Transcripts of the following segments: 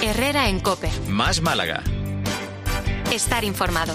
Herrera en COPE. Más Málaga. Estar informado.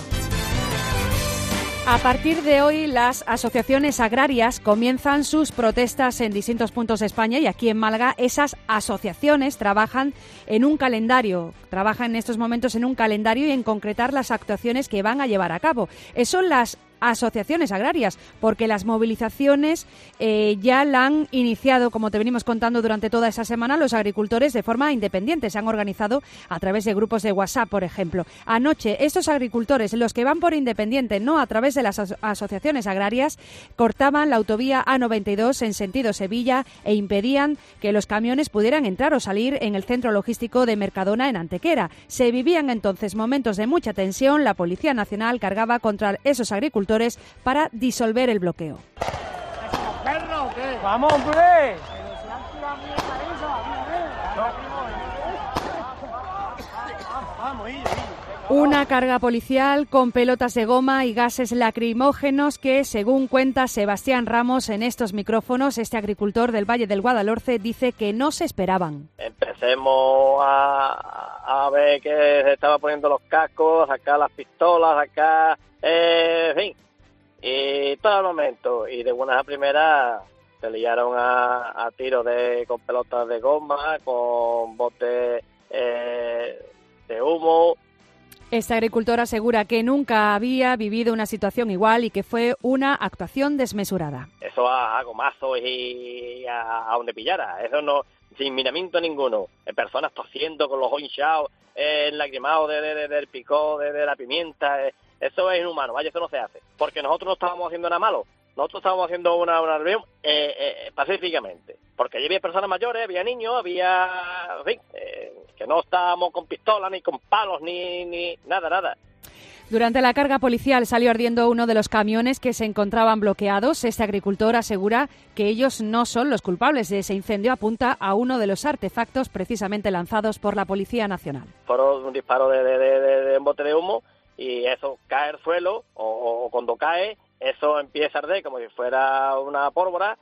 A partir de hoy, las asociaciones agrarias comienzan sus protestas en distintos puntos de España y aquí en Málaga esas asociaciones trabajan en un calendario, trabajan en estos momentos en un calendario y en concretar las actuaciones que van a llevar a cabo. Son las asociaciones agrarias, porque las movilizaciones ya la han iniciado, como te venimos contando durante toda esa semana, los agricultores de forma independiente. Se han organizado a través de grupos de WhatsApp, por ejemplo. Anoche, estos agricultores, los que van por independiente, no a través de las asociaciones agrarias, cortaban la autovía A92 en sentido Sevilla e impedían que los camiones pudieran entrar o salir en el centro logístico de Mercadona en Antequera. Se vivían entonces momentos de mucha tensión. La Policía Nacional cargaba contra esos agricultores para disolver el bloqueo. ¡Vamos, hombre! Una carga policial con pelotas de goma y gases lacrimógenos que, según cuenta Sebastián Ramos en estos micrófonos, este agricultor del Valle del Guadalhorce, dice que no se esperaban. Empecemos a ver que se estaba poniendo los cascos, a sacar las pistolas, a sacar... en fin, y todo el momento, y de buenas a primeras se liaron a tiros con pelotas de goma, con botes de humo. Este agricultor asegura que nunca había vivido una situación igual y que fue una actuación desmesurada. Eso a gomazos y a donde pillara, eso no, sin miramiento ninguno. Personas tosiendo con los ojos hinchados, enlagrimados del picor, de la pimienta. Eso es inhumano, vaya, eso no se hace. Porque nosotros no estábamos haciendo nada malo. Nosotros estábamos haciendo una reunión pacíficamente. Porque allí había personas mayores, había niños, había... En fin, que no estábamos con pistolas, ni con palos, ni nada. Durante la carga policial salió ardiendo uno de los camiones que se encontraban bloqueados. Este agricultor asegura que ellos no son los culpables de ese incendio. Apunta a uno de los artefactos precisamente lanzados por la Policía Nacional. Fueron un disparo de un bote de humo y eso cae al suelo o cuando cae, eso empieza a arder como si fuera una pólvora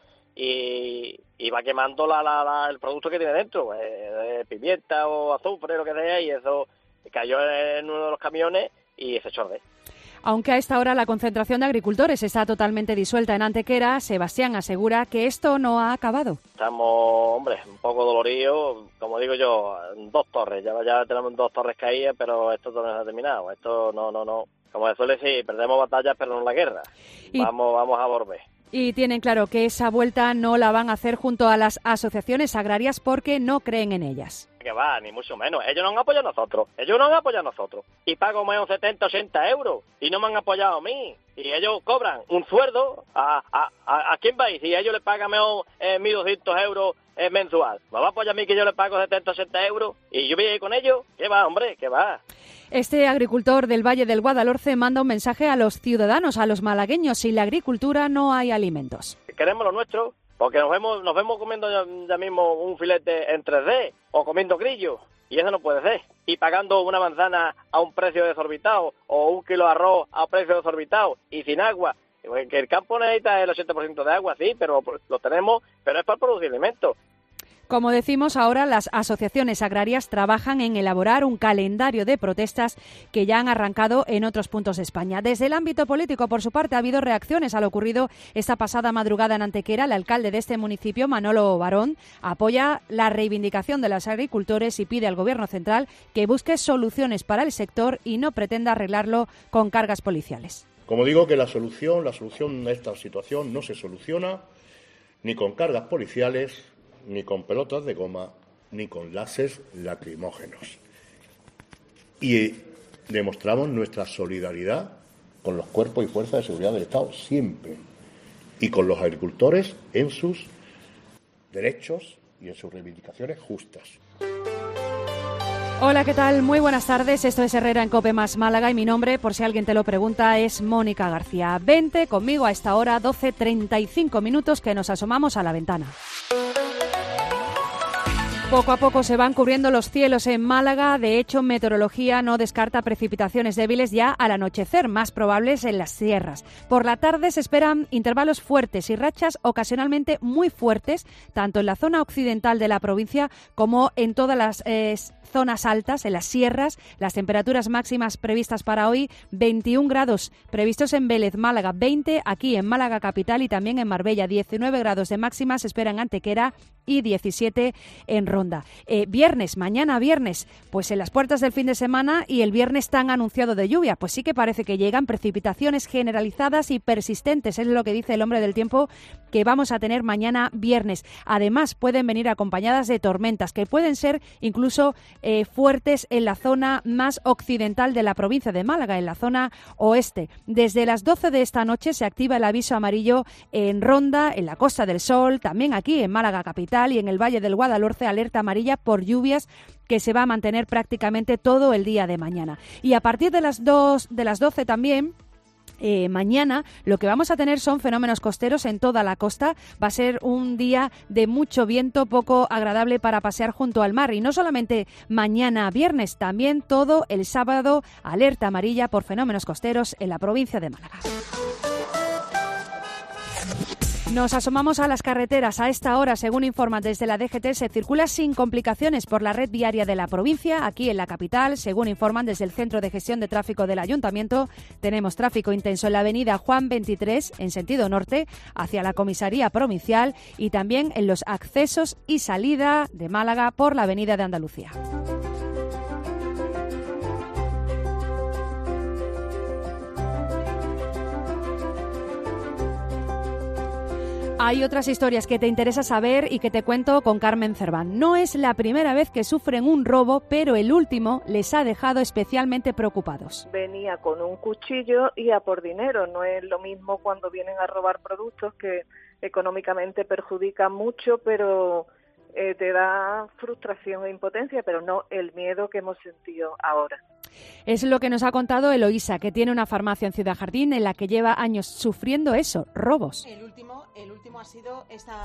y va quemando el producto que tiene dentro, pimienta o azufre, lo que sea, y eso cayó en uno de los camiones y se echó a arder. Aunque a esta hora la concentración de agricultores está totalmente disuelta en Antequera, Sebastián asegura que esto no ha acabado. Estamos, hombre, un poco doloridos, como digo yo, 2 torres, ya tenemos 2 torres caídas, pero esto no se ha terminado, esto no. Como se suele decir, perdemos batallas pero no la guerra. Vamos a volver. Y tienen claro que esa vuelta no la van a hacer junto a las asociaciones agrarias porque no creen en ellas. Que va, ni mucho menos. Ellos no han apoyado a nosotros. Y pago más de 70, 80 euros. Y no me han apoyado a mí. Y ellos cobran un sueldo. ¿A quién vais? Si ellos le pagan mejor 1.200 euros mensual. ¿Me va a apoyar a mí que yo le pago 70, 80 euros? ¿Y yo voy a ir con ellos? ¿Qué va, hombre? ¿Qué va? Este agricultor del Valle del Guadalhorce manda un mensaje a los ciudadanos, a los malagueños. Sin la agricultura no hay alimentos. Queremos lo nuestro. Porque nos vemos comiendo ya mismo un filete en 3D o comiendo grillos, y eso no puede ser. Y pagando una manzana a un precio desorbitado o un kilo de arroz a un precio desorbitado y sin agua. Que el campo necesita el 80% de agua, sí, pero lo tenemos, pero es para producir alimentos. Como decimos, ahora las asociaciones agrarias trabajan en elaborar un calendario de protestas que ya han arrancado en otros puntos de España. Desde el ámbito político, por su parte, ha habido reacciones a lo ocurrido esta pasada madrugada en Antequera. El alcalde de este municipio, Manolo Barón, apoya la reivindicación de los agricultores y pide al Gobierno central que busque soluciones para el sector y no pretenda arreglarlo con cargas policiales. Como digo, que la solución de esta situación no se soluciona ni con cargas policiales, ni con pelotas de goma, ni con gases lacrimógenos. Y demostramos nuestra solidaridad con los cuerpos y fuerzas de seguridad del Estado, siempre. Y con los agricultores en sus derechos y en sus reivindicaciones justas. Hola, ¿qué tal? Muy buenas tardes. Esto es Herrera en COPE más Málaga y mi nombre, por si alguien te lo pregunta, es Mónica García. Vente conmigo a esta hora, 12:35 minutos, que nos asomamos a la ventana. Poco a poco se van cubriendo los cielos en Málaga. De hecho, meteorología no descarta precipitaciones débiles ya al anochecer, más probables en las sierras. Por la tarde se esperan intervalos fuertes y rachas ocasionalmente muy fuertes, tanto en la zona occidental de la provincia como en todas las zonas altas, en las sierras. Las temperaturas máximas previstas para hoy, 21 grados previstos en Vélez, Málaga, 20 aquí en Málaga capital y también en Marbella, 19 grados de máxima se esperan en Antequera y 17 en Ronda. Mañana viernes, pues en las puertas del fin de semana y el viernes tan anunciado de lluvia, pues sí que parece que llegan precipitaciones generalizadas y persistentes, es lo que dice el hombre del tiempo que vamos a tener mañana viernes. Además, pueden venir acompañadas de tormentas que pueden ser incluso fuertes en la zona más occidental de la provincia de Málaga, en la zona oeste. Desde las 12 de esta noche se activa el aviso amarillo en Ronda, en la Costa del Sol, también aquí en Málaga capital y en el Valle del Guadalhorce, alerta amarilla por lluvias que se va a mantener prácticamente todo el día de mañana. Y a partir de las 12 también, mañana lo que vamos a tener son fenómenos costeros en toda la costa. Va a ser un día de mucho viento, poco agradable para pasear junto al mar. Y no solamente mañana viernes, también todo el sábado, alerta amarilla por fenómenos costeros en la provincia de Málaga. Nos asomamos a las carreteras. A esta hora, según informan desde la DGT, se circula sin complicaciones por la red viaria de la provincia. Aquí en la capital, según informan desde el Centro de Gestión de Tráfico del Ayuntamiento, tenemos tráfico intenso en la avenida Juan 23, en sentido norte, hacia la comisaría provincial y también en los accesos y salida de Málaga por la avenida de Andalucía. Hay otras historias que te interesa saber y que te cuento con Carmen Cerván. No es la primera vez que sufren un robo, pero el último les ha dejado especialmente preocupados. Venía con un cuchillo y a por dinero. No es lo mismo cuando vienen a robar productos que económicamente perjudican mucho, pero te da frustración e impotencia, pero no el miedo que hemos sentido ahora. Es lo que nos ha contado Eloísa, que tiene una farmacia en Ciudad Jardín en la que lleva años sufriendo eso, robos. El último ha sido esta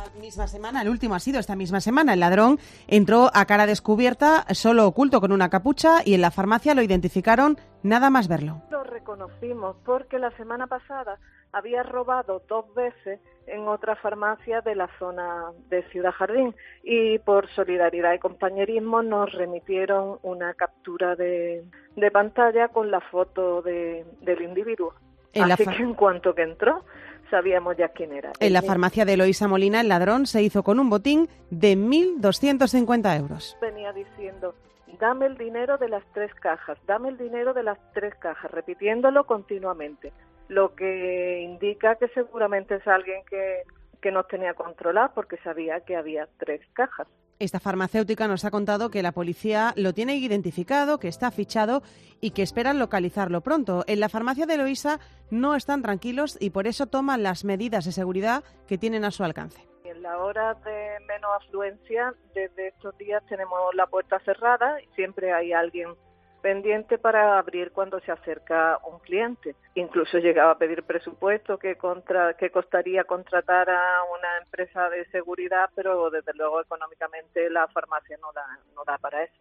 misma semana. El ladrón entró a cara descubierta, solo oculto con una capucha, y en la farmacia lo identificaron nada más verlo. Lo reconocimos porque la semana pasada había robado 2 veces en otra farmacia de la zona de Ciudad Jardín y por solidaridad y compañerismo nos remitieron una captura de pantalla con la foto del individuo. Así que en cuanto que entró, sabíamos ya quién era. En la farmacia de Eloísa Molina, el ladrón se hizo con un botín de 1.250 euros. Venía diciendo: dame el dinero de las 3 cajas, dame el dinero de las 3 cajas, repitiéndolo continuamente. Lo que indica que seguramente es alguien que nos tenía controlado porque sabía que había 3 cajas. Esta farmacéutica nos ha contado que la policía lo tiene identificado, que está fichado y que esperan localizarlo pronto. En la farmacia de Eloísa no están tranquilos y por eso toman las medidas de seguridad que tienen a su alcance. En la hora de menos afluencia, desde estos días tenemos la puerta cerrada y siempre hay alguien pendiente para abrir cuando se acerca un cliente. Incluso llegaba a pedir presupuesto que costaría contratar a una empresa de seguridad, pero desde luego económicamente la farmacia no da para eso.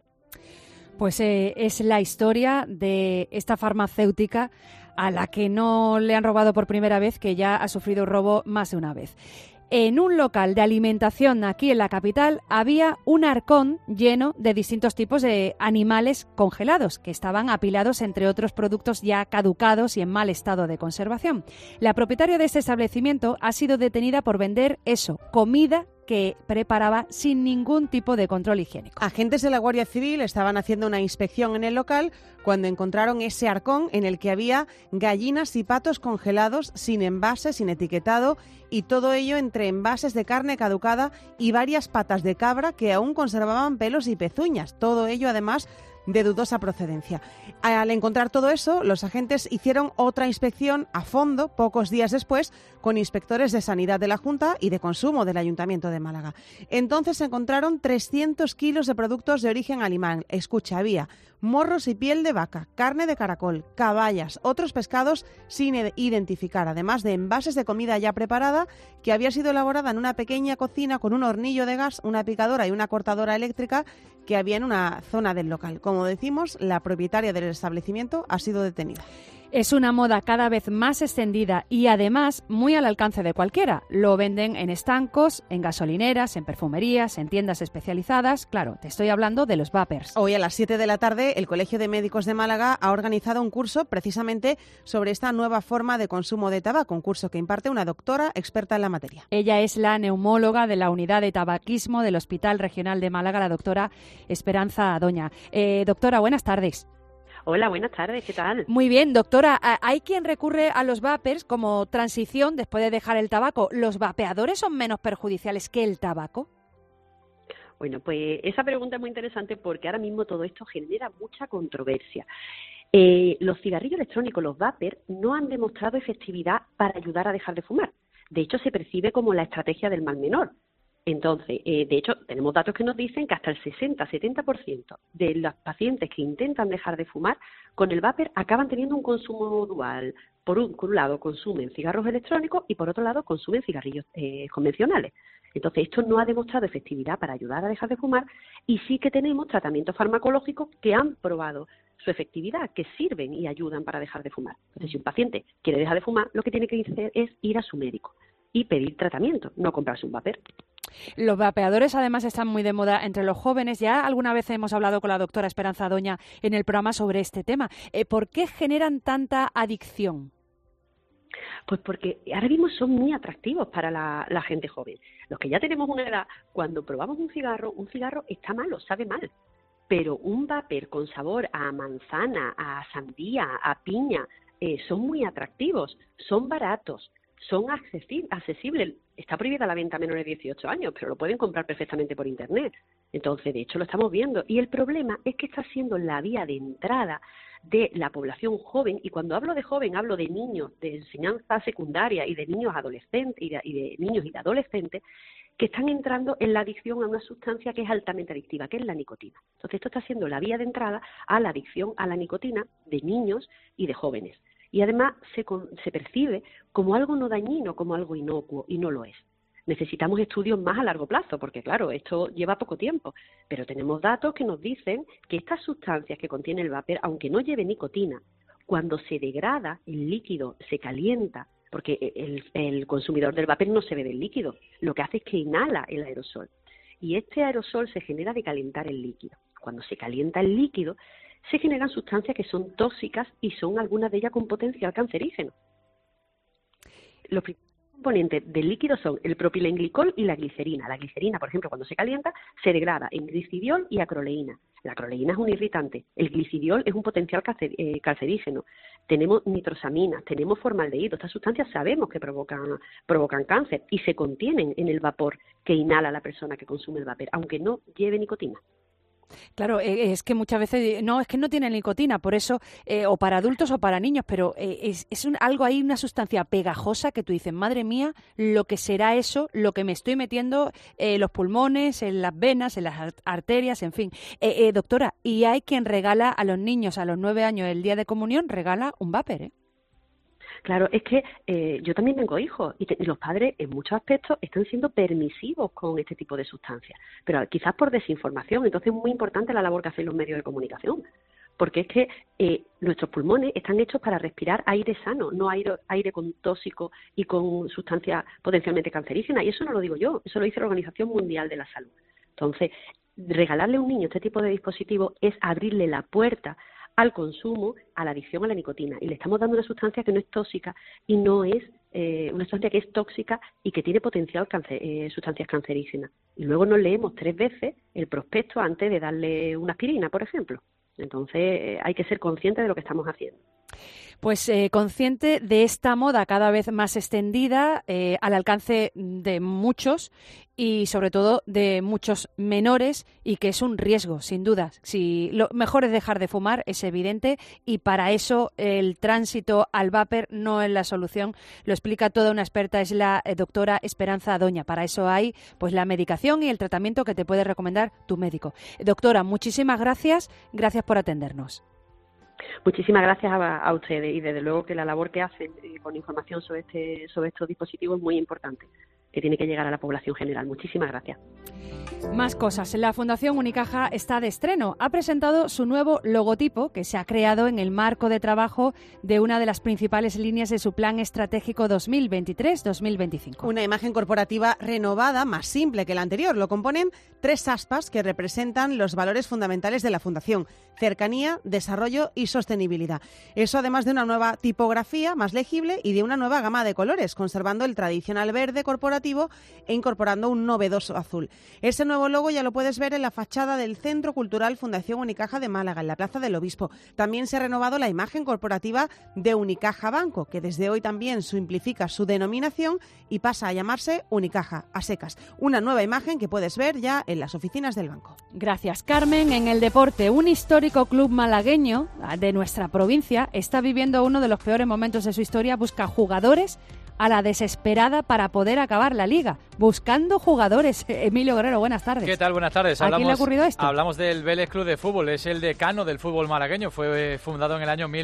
Pues es la historia de esta farmacéutica a la que no le han robado por primera vez, que ya ha sufrido robo más de una vez. En un local de alimentación aquí en la capital había un arcón lleno de distintos tipos de animales congelados que estaban apilados entre otros productos ya caducados y en mal estado de conservación. La propietaria de este establecimiento ha sido detenida por vender comida que preparaba sin ningún tipo de control higiénico. Agentes de la Guardia Civil estaban haciendo una inspección en el local cuando encontraron ese arcón en el que había gallinas y patos congelados sin envase, sin etiquetado, y todo ello entre envases de carne caducada y varias patas de cabra que aún conservaban pelos y pezuñas. Todo ello, además, de dudosa procedencia. Al encontrar todo eso, los agentes hicieron otra inspección a fondo pocos días después con inspectores de Sanidad de la Junta y de Consumo del Ayuntamiento de Málaga. Entonces encontraron 300 kilos de productos de origen animal. Escucha, había morros y piel de vaca, carne de caracol, caballas, otros pescados sin identificar, además de envases de comida ya preparada que había sido elaborada en una pequeña cocina con un hornillo de gas, una picadora y una cortadora eléctrica que había en una zona del local. Como decimos, la propietaria del establecimiento ha sido detenida. Es una moda cada vez más extendida y además muy al alcance de cualquiera. Lo venden en estancos, en gasolineras, en perfumerías, en tiendas especializadas. Claro, te estoy hablando de los vapers. Hoy a las 7 de la tarde el Colegio de Médicos de Málaga ha organizado un curso precisamente sobre esta nueva forma de consumo de tabaco, un curso que imparte una doctora experta en la materia. Ella es la neumóloga de la Unidad de Tabaquismo del Hospital Regional de Málaga, la doctora Esperanza Adoña. Doctora, buenas tardes. Hola, buenas tardes, ¿qué tal? Muy bien, doctora. Hay quien recurre a los vapers como transición después de dejar el tabaco. ¿Los vapeadores son menos perjudiciales que el tabaco? Bueno, pues esa pregunta es muy interesante porque ahora mismo todo esto genera mucha controversia. Los cigarrillos electrónicos, los vapers, no han demostrado efectividad para ayudar a dejar de fumar. De hecho, se percibe como la estrategia del mal menor. Entonces, de hecho, tenemos datos que nos dicen que hasta el 60-70% de los pacientes que intentan dejar de fumar con el vapor acaban teniendo un consumo dual. Por un lado, consumen cigarros electrónicos y por otro lado, consumen cigarrillos convencionales. Entonces, esto no ha demostrado efectividad para ayudar a dejar de fumar y sí que tenemos tratamientos farmacológicos que han probado su efectividad, que sirven y ayudan para dejar de fumar. Entonces, si un paciente quiere dejar de fumar, lo que tiene que hacer es ir a su médico y pedir tratamiento, no comprarse un vapor. Los vapeadores además están muy de moda entre los jóvenes. Ya alguna vez hemos hablado con la doctora Esperanza Adoña en el programa sobre este tema. ¿Por qué generan tanta adicción? Pues porque ahora mismo son muy atractivos para la gente joven. Los que ya tenemos una edad, cuando probamos un cigarro está malo, sabe mal. Pero un vapor con sabor a manzana, a sandía, a piña, son muy atractivos, son baratos, son accesibles. Está prohibida la venta a menores de 18 años, pero lo pueden comprar perfectamente por Internet. Entonces, de hecho, lo estamos viendo. Y el problema es que está siendo la vía de entrada de la población joven, y cuando hablo de joven hablo de niños de enseñanza secundaria y de niños adolescentes y de niños y de adolescentes que están entrando en la adicción a una sustancia que es altamente adictiva, que es la nicotina. Entonces, esto está siendo la vía de entrada a la adicción a la nicotina de niños y de jóvenes. Y además se percibe como algo no dañino, como algo inocuo, y no lo es. Necesitamos estudios más a largo plazo, porque claro, esto lleva poco tiempo, pero tenemos datos que nos dicen que estas sustancias que contiene el vapor, aunque no lleve nicotina, cuando se degrada el líquido, se calienta, porque el consumidor del vapor no se bebe el líquido, lo que hace es que inhala el aerosol. Y este aerosol se genera de calentar el líquido. Cuando se calienta el líquido, se generan sustancias que son tóxicas y son algunas de ellas con potencial cancerígeno. Los componentes del líquido son el propilenglicol y la glicerina. La glicerina, por ejemplo, cuando se calienta, se degrada en glicidiol y acroleína. La acroleína es un irritante. El glicidiol es un potencial cancerígeno. Tenemos nitrosaminas, tenemos formaldehído. Estas sustancias sabemos que provocan cáncer y se contienen en el vapor que inhala la persona que consume el vapor, aunque no lleve nicotina. Claro, es que muchas veces, no, es que no tiene nicotina, por eso, o para adultos o para niños, pero es algo ahí, una sustancia pegajosa que tú dices, madre mía, lo que será eso, lo que me estoy metiendo en los pulmones, en las venas, en las arterias, en fin. Doctora, y hay quien regala a los niños a los 9 años el día de comunión, regala un vapor, ¿eh? Claro, es que yo también tengo hijos y los padres en muchos aspectos están siendo permisivos con este tipo de sustancias, pero quizás por desinformación. Entonces es muy importante la labor que hacen los medios de comunicación, porque es que nuestros pulmones están hechos para respirar aire sano, no aire con tóxico y con sustancias potencialmente cancerígenas, y eso no lo digo yo, eso lo dice la Organización Mundial de la Salud. Entonces, regalarle a un niño este tipo de dispositivo es abrirle la puerta al consumo, a la adicción a la nicotina. Y le estamos dando una sustancia que no es tóxica y no es una sustancia que es tóxica y que tiene potencial sustancias cancerígenas. Y luego nos leemos 3 veces el prospecto antes de darle una aspirina, por ejemplo. Entonces hay que ser conscientes de lo que estamos haciendo. Pues consciente de esta moda cada vez más extendida, al alcance de muchos y sobre todo de muchos menores, y que es un riesgo, sin duda. Si lo mejor es dejar de fumar, es evidente, y para eso el tránsito al vapor no es la solución. Lo explica toda una experta, es la doctora Esperanza Adoña. Para eso hay pues la medicación y el tratamiento que te puede recomendar tu médico. Doctora, muchísimas gracias por atendernos. Muchísimas gracias a ustedes, y desde luego que la labor que hacen con información sobre estos dispositivos es muy importante, que tiene que llegar a la población general. Muchísimas gracias. Más cosas. La Fundación Unicaja está de estreno. Ha presentado su nuevo logotipo, que se ha creado en el marco de trabajo de una de las principales líneas de su plan estratégico 2023-2025. Una imagen corporativa renovada, más simple que la anterior. Lo componen 3 aspas que representan los valores fundamentales de la Fundación: cercanía, desarrollo y sostenibilidad. Eso además de una nueva tipografía más legible y de una nueva gama de colores, conservando el tradicional verde corporativo e incorporando un novedoso azul. Ese nuevo logo ya lo puedes ver en la fachada del Centro Cultural Fundación Unicaja de Málaga, en la Plaza del Obispo. También se ha renovado la imagen corporativa de Unicaja Banco, que desde hoy también simplifica su denominación y pasa a llamarse Unicaja, a secas. Una nueva imagen que puedes ver ya en las oficinas del banco. Gracias, Carmen. En el deporte, un histórico club malagueño de nuestra provincia está viviendo uno de los peores momentos de su historia. Busca jugadores a la desesperada para poder acabar la Liga, buscando jugadores. Emilio Guerrero, buenas tardes. ¿Qué tal? Buenas tardes. ¿A quién le ha ocurrido esto? Hablamos del Vélez Club de Fútbol, es el decano del fútbol malagueño, fue fundado en el año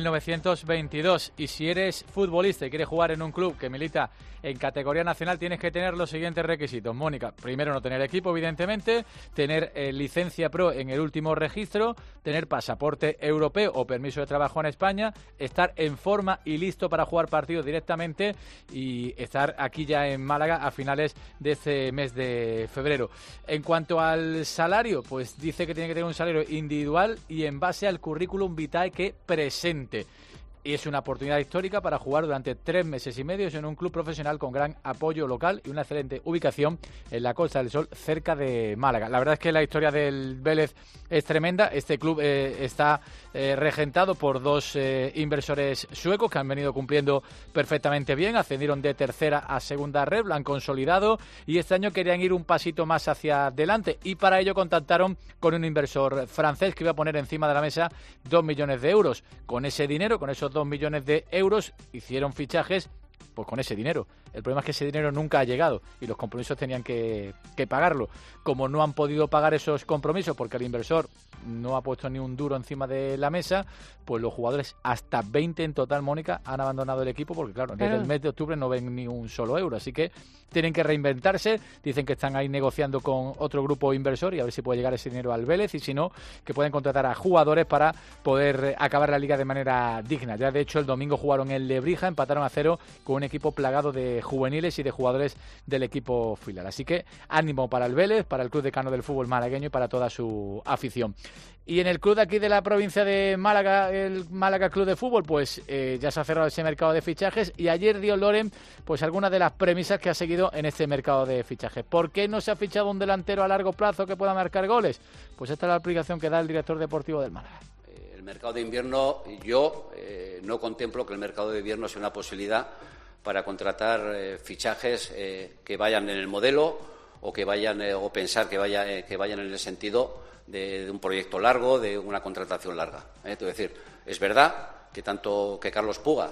1922, y si eres futbolista y quieres jugar en un club que milita en categoría nacional, tienes que tener los siguientes requisitos, Mónica. Primero, no tener equipo, evidentemente, tener licencia pro en el último registro, tener pasaporte europeo o permiso de trabajo en España, estar en forma y listo para jugar partidos directamente y estar aquí ya en Málaga a finales de este mes de febrero. En cuanto al salario, pues dice que tiene que tener un salario individual y en base al currículum vitae que presente. Y es una oportunidad histórica para jugar durante 3 meses y medio en un club profesional con gran apoyo local y una excelente ubicación en la Costa del Sol, cerca de Málaga. La verdad es que la historia del Vélez es tremenda. Este club está regentado por 2 inversores suecos que han venido cumpliendo perfectamente bien. Ascendieron de tercera a segunda red, lo han consolidado y este año querían ir un pasito más hacia adelante, y para ello contactaron con un inversor francés que iba a poner encima de la mesa 2 millones de euros. Con ese dinero, con esos 2 millones de euros, hicieron fichajes pues con ese dinero. El problema es que ese dinero nunca ha llegado y los compromisos tenían que pagarlo. Como no han podido pagar esos compromisos porque el inversor no ha puesto ni un duro encima de la mesa, pues los jugadores, hasta 20 en total, Mónica, han abandonado el equipo porque, claro, desde el mes de octubre no ven ni un solo euro. Así que tienen que reinventarse. Dicen que están ahí negociando con otro grupo inversor y a ver si puede llegar ese dinero al Vélez, y si no, que pueden contratar a jugadores para poder acabar la liga de manera digna. Ya de hecho el domingo jugaron en Lebrija, empataron a 0 con un equipo plagado de juveniles y de jugadores del equipo filial. Así que ánimo para el Vélez, para el Club Decano del Fútbol malagueño y para toda su afición. Y en el club de aquí de la provincia de Málaga, el Málaga Club de Fútbol, pues ya se ha cerrado ese mercado de fichajes, y ayer dio Loren pues algunas de las premisas que ha seguido en este mercado de fichajes. ¿Por qué no se ha fichado un delantero a largo plazo que pueda marcar goles? Pues esta es la explicación que da el director deportivo del Málaga. El mercado de invierno, yo no contemplo que el mercado de invierno sea una posibilidad para contratar fichajes que vayan en el modelo o que vayan o pensar que vayan en el sentido de un proyecto largo, de una contratación larga. Es decir, es verdad que tanto que Carlos Puga,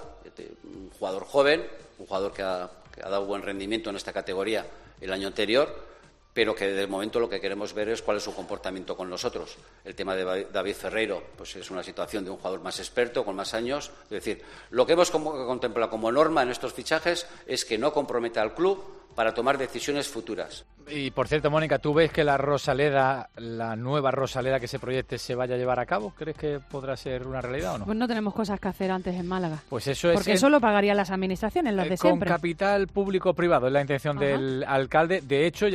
un jugador joven, un jugador que ha dado buen rendimiento en esta categoría el año anterior, pero que de momento lo que queremos ver es cuál es su comportamiento con nosotros. El tema de David Ferreiro pues es una situación de un jugador más experto, con más años. Es decir, lo que hemos contemplado como norma en estos fichajes es que no comprometa al club para tomar decisiones futuras. Y por cierto, Mónica, ¿tú ves que la Rosaleda, la nueva Rosaleda que se proyecte, se vaya a llevar a cabo? ¿Crees que podrá ser una realidad o no? Pues no tenemos cosas que hacer antes en Málaga. Pues eso es. Porque eso lo pagarían las administraciones, las de siempre. Con capital público-privado, es la intención del alcalde. De hecho, ya decía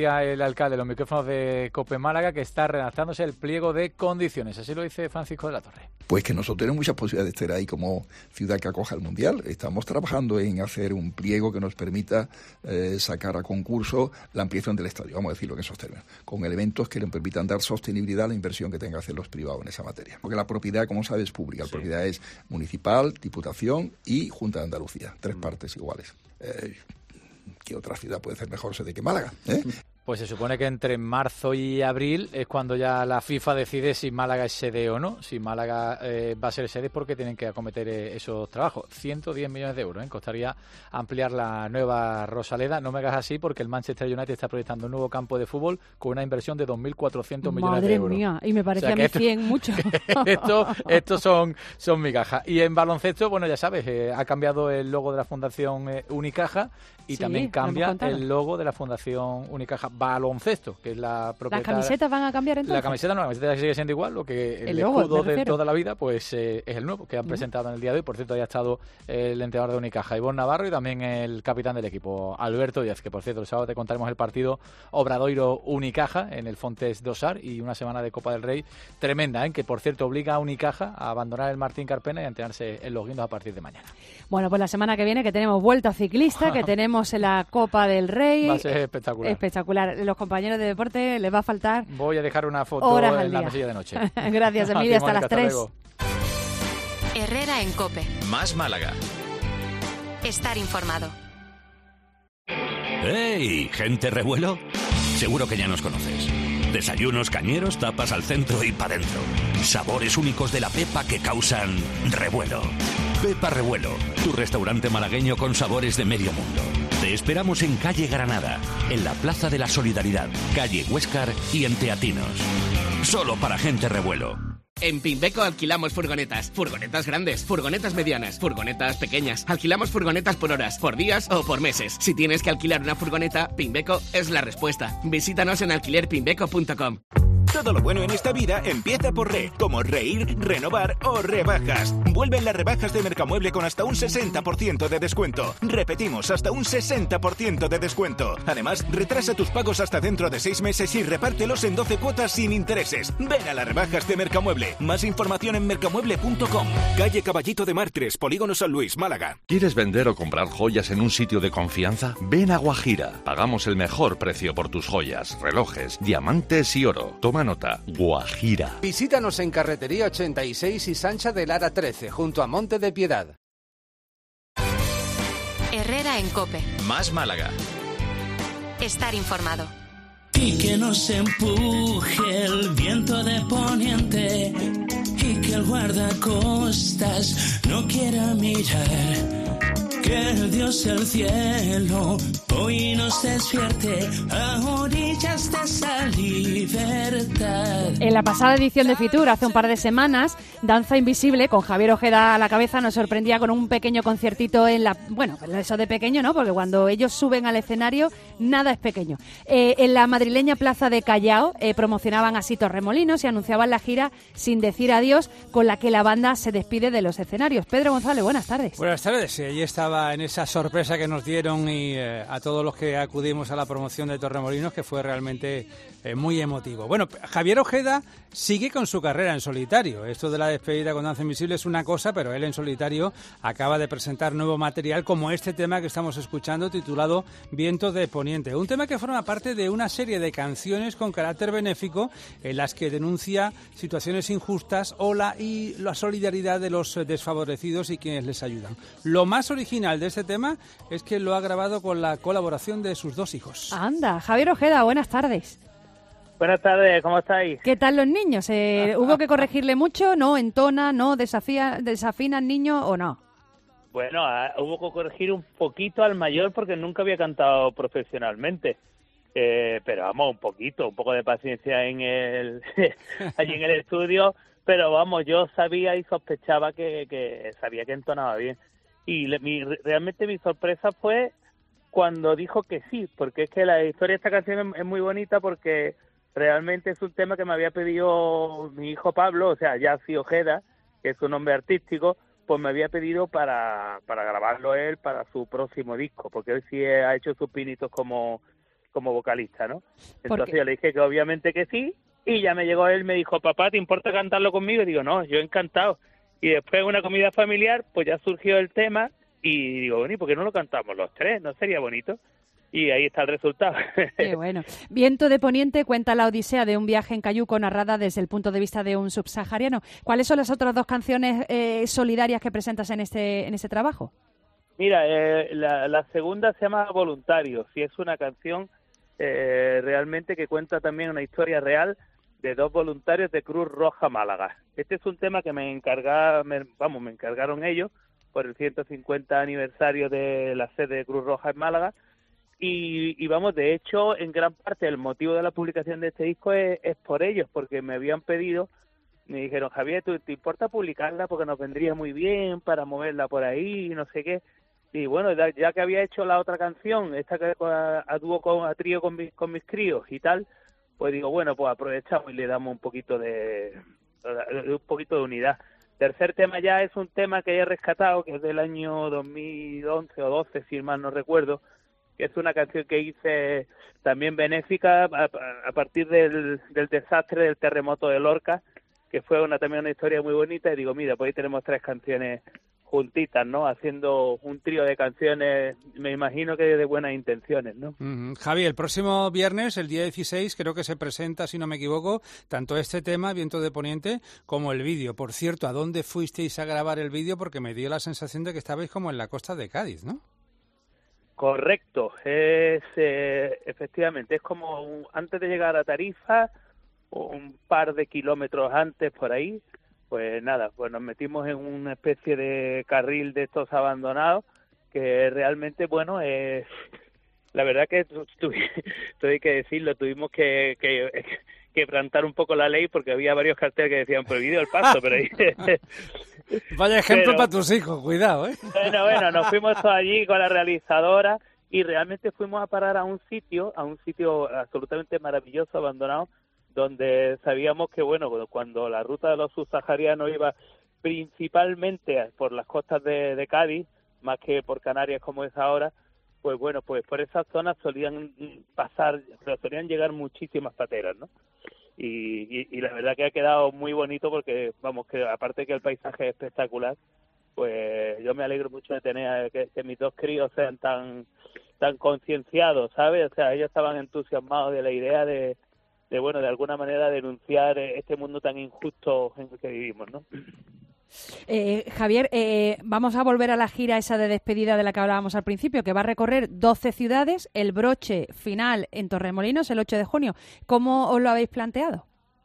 decía el alcalde de los micrófonos de COPE Málaga, que está redactándose el pliego de condiciones. Así lo dice Francisco de la Torre. Pues que nosotros tenemos muchas posibilidades de estar ahí como ciudad que acoja el Mundial. Estamos trabajando en hacer un pliego que nos permita sacar a concurso la ampliación del estadio, vamos a decirlo en esos términos, con elementos que le permitan dar sostenibilidad a la inversión que tenga que hacer los privados en esa materia. Porque la propiedad, como sabes, es pública. La propiedad es municipal, Diputación y Junta de Andalucía. 3 partes iguales. ¿Qué otra ciudad puede ser mejor sede que Málaga? Pues se supone que entre marzo y abril es cuando ya la FIFA decide si Málaga es sede o no. Si Málaga va a ser sede es porque tienen que acometer esos trabajos. 110 millones de euros. Costaría ampliar la nueva Rosaleda. No me hagas así porque el Manchester United está proyectando un nuevo campo de fútbol con una inversión de 2.400 millones de euros. Madre mía, y me parece a mí 100 mucho. Estos son migajas. Y en baloncesto, bueno, ya sabes, ha cambiado el logo de la Fundación Unicaja y también cambia el logo de la Fundación Unicaja Baloncesto, que es la propietaria. ¿Las camisetas van a cambiar entonces? La camiseta sigue siendo igual, lo que el escudo de toda la vida pues es el nuevo que han presentado en el día de hoy. Por cierto, ya ha estado el entrenador de Unicaja, Ivonne Navarro, y también el capitán del equipo, Alberto Díaz, que por cierto el sábado te contaremos el partido Obradoiro-Unicaja en el Fontes Dosar, y una semana de Copa del Rey tremenda, que por cierto obliga a Unicaja a abandonar el Martín Carpena y a entrenarse en los guindos a partir de mañana. Bueno, pues la semana que viene que tenemos vuelta ciclista, que tenemos la Copa del Rey. Va a ser espectacular. Espectacular. Los compañeros de deporte les va a faltar. Voy a dejar una foto en la mesilla de noche. Gracias, Emilia. Hasta las 3. Herrera en COPE. Más Málaga. Estar informado. ¡Hey! ¿Gente revuelo? Seguro que ya nos conoces. Desayunos cañeros, tapas al centro y para dentro. Sabores únicos de la Pepa que causan revuelo. Pepa Revuelo, tu restaurante malagueño con sabores de medio mundo. Te esperamos en calle Granada, en la Plaza de la Solidaridad, calle Huéscar y en Teatinos. Solo para gente revuelo. En Pimbeco alquilamos furgonetas. Furgonetas grandes, furgonetas medianas, furgonetas pequeñas. Alquilamos furgonetas por horas, por días o por meses. Si tienes que alquilar una furgoneta, Pimbeco es la respuesta. Visítanos en alquilerpimbeco.com. Todo lo bueno en esta vida empieza por re, como reír, renovar o rebajas. Vuelven las rebajas de Mercamueble con hasta un 60% de descuento. Repetimos, hasta un 60% de descuento. Además, retrasa tus pagos hasta dentro de 6 meses y repártelos en 12 cuotas sin intereses. Ven a las rebajas de Mercamueble. Más información en mercamueble.com. Calle Caballito de Mar 3, Polígono San Luis, Málaga. ¿Quieres vender o comprar joyas en un sitio de confianza? Ven a Guajira. Pagamos el mejor precio por tus joyas, relojes, diamantes y oro. Toma nota, Guajira. Visítanos en Carretería 86 y Sancha de Lara 13, junto a Monte de Piedad. Herrera en COPE. Más Málaga. Estar informado. Y que nos empuje el viento de poniente y que el guardacostas no quiera mirar. Que el Dios del cielo hoy nos despierte a orillas de esa libertad. En la pasada edición de Fitur, hace un par de semanas, Danza Invisible, con Javier Ojeda a la cabeza, nos sorprendía con un pequeño conciertito en la... Bueno, eso de pequeño no, porque cuando ellos suben al escenario, nada es pequeño. En la madrileña plaza de Callao promocionaban así Torremolinos y anunciaban la gira Sin decir adiós, con la que la banda se despide de los escenarios. Pedro González, buenas tardes. Buenas tardes, allí estaba en esa sorpresa que nos dieron y a todos los que acudimos a la promoción de Torremolinos, que fue realmente muy emotivo. Bueno, Javier Ojeda sigue con su carrera en solitario. Esto de la despedida con Danza Invisible es una cosa, pero él en solitario acaba de presentar nuevo material como este tema que estamos escuchando, titulado Vientos de Poniente. Un tema que forma parte de una serie de canciones con carácter benéfico en las que denuncia situaciones injustas y la solidaridad de los desfavorecidos y quienes les ayudan. Lo más original de este tema es que lo ha grabado con la colaboración de sus 2 hijos. Anda, Javier Ojeda, buenas tardes. Buenas tardes, ¿cómo estáis? ¿Qué tal los niños? ¿Hubo que corregirle mucho? ¿No entona? ¿No desafina el niño o no? Bueno, hubo que corregir un poquito al mayor porque nunca había cantado profesionalmente. Pero vamos, un poco de paciencia allí en el estudio. Pero vamos, yo sabía y sospechaba que sabía que entonaba bien. Y realmente mi sorpresa fue cuando dijo que sí, porque es que la historia de esta canción es muy bonita porque realmente es un tema que me había pedido mi hijo Pablo, o sea, Yaci Ojeda, que es su nombre artístico, pues me había pedido para grabarlo él para su próximo disco, porque él sí ha hecho sus pinitos como como vocalista, ¿no? Entonces yo le dije que obviamente que sí, y ya me llegó él, me dijo, papá, ¿te importa cantarlo conmigo? Y digo, no, yo encantado. Y después de una comida familiar, pues ya surgió el tema, y digo, bueno, ¿y por qué no lo cantamos los tres? ¿No sería bonito? Y ahí está el resultado. Qué bueno. Viento de Poniente cuenta la odisea de un viaje en cayuco narrada desde el punto de vista de un subsahariano. ¿Cuáles son las otras dos canciones solidarias que presentas en este trabajo? Mira, la segunda se llama Voluntarios, y es una canción realmente que cuenta también una historia real de dos voluntarios de Cruz Roja Málaga. Este es un tema que me encargaron ellos por el 150 aniversario de la sede de Cruz Roja en Málaga. Y vamos, de hecho, en gran parte el motivo de la publicación de este disco es por ellos, porque me habían pedido, me dijeron, Javier, ¿te importa publicarla? Porque nos vendría muy bien para moverla por ahí, no sé qué. Y bueno, ya que había hecho la otra canción, esta que a trío con mis críos y tal, pues digo, bueno, pues aprovechamos y le damos un poquito de unidad. Tercer tema ya es un tema que he rescatado, que es del año 2011 o 12, si mal no recuerdo, que es una canción que hice también benéfica a partir del desastre del terremoto de Lorca, que fue también una historia muy bonita, y digo, mira, pues ahí tenemos tres canciones juntitas, ¿no? Haciendo un trío de canciones, me imagino que de buenas intenciones, ¿no? Javi, el próximo viernes, el día 16, creo que se presenta, si no me equivoco, tanto este tema, Viento de Poniente, como el vídeo. Por cierto, ¿a dónde fuisteis a grabar el vídeo? Porque me dio la sensación de que estabais como en la costa de Cádiz, ¿no? Correcto, efectivamente, es como antes de llegar a Tarifa, un par de kilómetros antes por ahí, pues nada, pues nos metimos en una especie de carril de estos abandonados, que realmente, bueno, la verdad que hay que decirlo, tuvimos que plantar un poco la ley, porque había varios carteles que decían prohibido el paso, pero ahí... Vaya ejemplo para tus hijos, cuidado, ¿eh? Bueno, nos fuimos todos allí con la realizadora y realmente fuimos a parar a un sitio absolutamente maravilloso, abandonado, donde sabíamos que, bueno, cuando la ruta de los subsaharianos iba principalmente por las costas de Cádiz, más que por Canarias como es ahora, pues bueno, pues por esas zonas solían llegar muchísimas pateras, ¿no? Y la verdad que ha quedado muy bonito porque, vamos, que aparte que el paisaje es espectacular, pues yo me alegro mucho de tener que mis dos críos sean tan concienciados, ¿sabes? O sea, ellos estaban entusiasmados de la idea de alguna manera denunciar este mundo tan injusto en el que vivimos, ¿no? Javier, vamos a volver a la gira esa de despedida de la que hablábamos al principio, que va a recorrer 12 ciudades, el broche final en Torremolinos el 8 de junio. ¿Cómo os lo habéis planteado?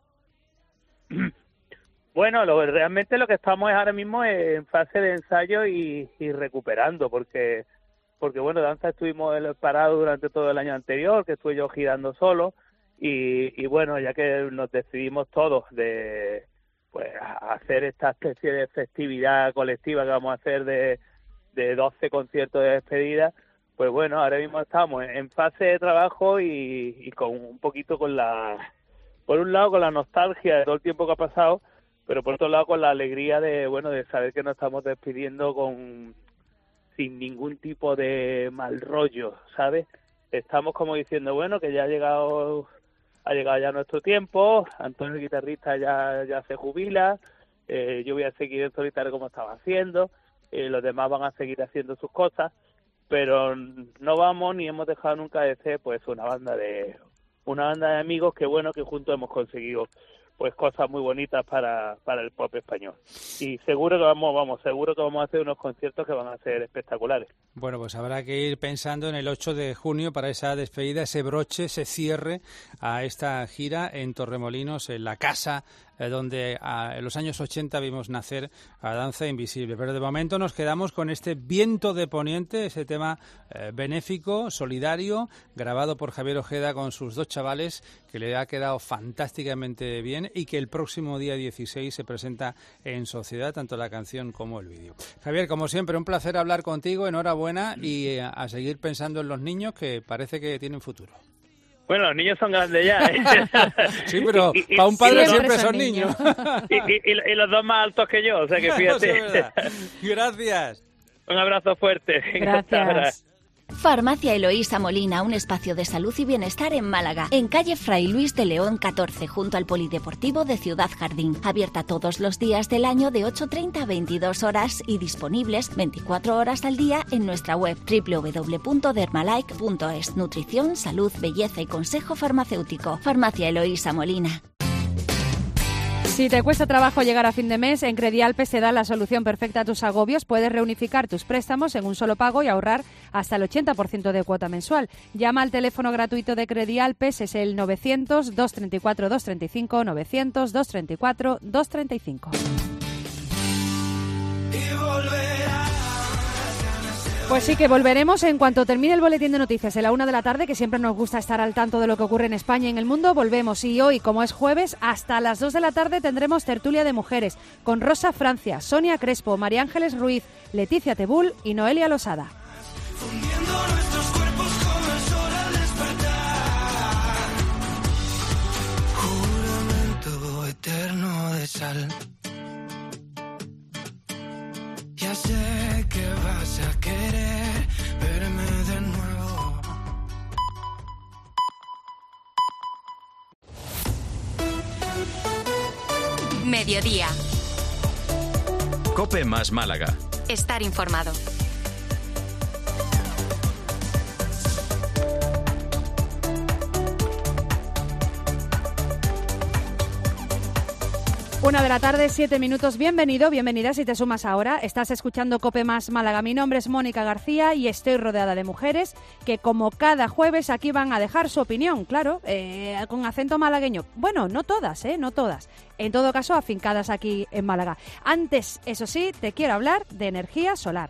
Bueno, realmente lo que estamos ahora mismo es en fase de ensayo y recuperando, porque bueno, danza estuvimos parados durante todo el año anterior, que estuve yo girando solo, y bueno, ya que nos decidimos todos de hacer esta especie de festividad colectiva que vamos a hacer de 12 conciertos de despedida, pues bueno, ahora mismo estamos en fase de trabajo y con un poquito por un lado con la nostalgia de todo el tiempo que ha pasado, pero por otro lado con la alegría de saber que nos estamos despidiendo sin ningún tipo de mal rollo, ¿sabes? Estamos como diciendo, bueno, que ya ha llegado ya nuestro tiempo, Antonio el guitarrista ya se jubila, yo voy a seguir en solitario como estaba haciendo, los demás van a seguir haciendo sus cosas, pero no vamos ni hemos dejado nunca de ser pues una banda de amigos que bueno, que juntos hemos conseguido pues cosas muy bonitas para el pop español. Y seguro que vamos a hacer unos conciertos que van a ser espectaculares. Bueno, pues habrá que ir pensando en el 8 de junio para esa despedida, ese broche, ese cierre a esta gira en Torremolinos, en la casa donde en los años 80 vimos nacer a Danza Invisible. Pero de momento nos quedamos con este Viento de Poniente, ese tema benéfico, solidario, grabado por Javier Ojeda con sus dos chavales, que le ha quedado fantásticamente bien y que el próximo día 16 se presenta en Sociedad, tanto la canción como el vídeo. Javier, como siempre, un placer hablar contigo, enhorabuena y a seguir pensando en los niños que parece que tienen futuro. Bueno, los niños son grandes ya, ¿eh? Sí, pero para un padre siempre son niños. Y los dos más altos que yo, o sea que fíjate. Gracias. Un abrazo fuerte. Gracias. Farmacia Eloísa Molina, un espacio de salud y bienestar en Málaga, en calle Fray Luis de León 14, junto al Polideportivo de Ciudad Jardín. Abierta todos los días del año de 8:30 a 22 horas y disponibles 24 horas al día en nuestra web www.dermalike.es. Nutrición, salud, belleza y consejo farmacéutico. Farmacia Eloísa Molina. Si te cuesta trabajo llegar a fin de mes, en Credialpes te da la solución perfecta a tus agobios. Puedes reunificar tus préstamos en un solo pago y ahorrar hasta el 80% de cuota mensual. Llama al teléfono gratuito de Credialpes, es el 900-234-235, 900-234-235. Pues sí, que volveremos en cuanto termine el boletín de noticias de la 1 de la tarde, que siempre nos gusta estar al tanto de lo que ocurre en España y en el mundo. Volvemos y hoy, como es jueves, hasta las 2 de la tarde tendremos tertulia de mujeres con Rosa Francia, Sonia Crespo, María Ángeles Ruiz, Leticia Tebul y Noelia Losada. Juramento eterno de sal. Ya sé que vas a querer verme de nuevo. Mediodía. COPE más Málaga. Estar informado. Una de la tarde, 7 minutos. Bienvenido, bienvenida si te sumas ahora. Estás escuchando COPE más Málaga. Mi nombre es Mónica García y estoy rodeada de mujeres que, como cada jueves, aquí van a dejar su opinión, claro, con acento malagueño. Bueno, no todas, no todas. En todo caso, afincadas aquí en Málaga. Antes, eso sí, te quiero hablar de energía solar.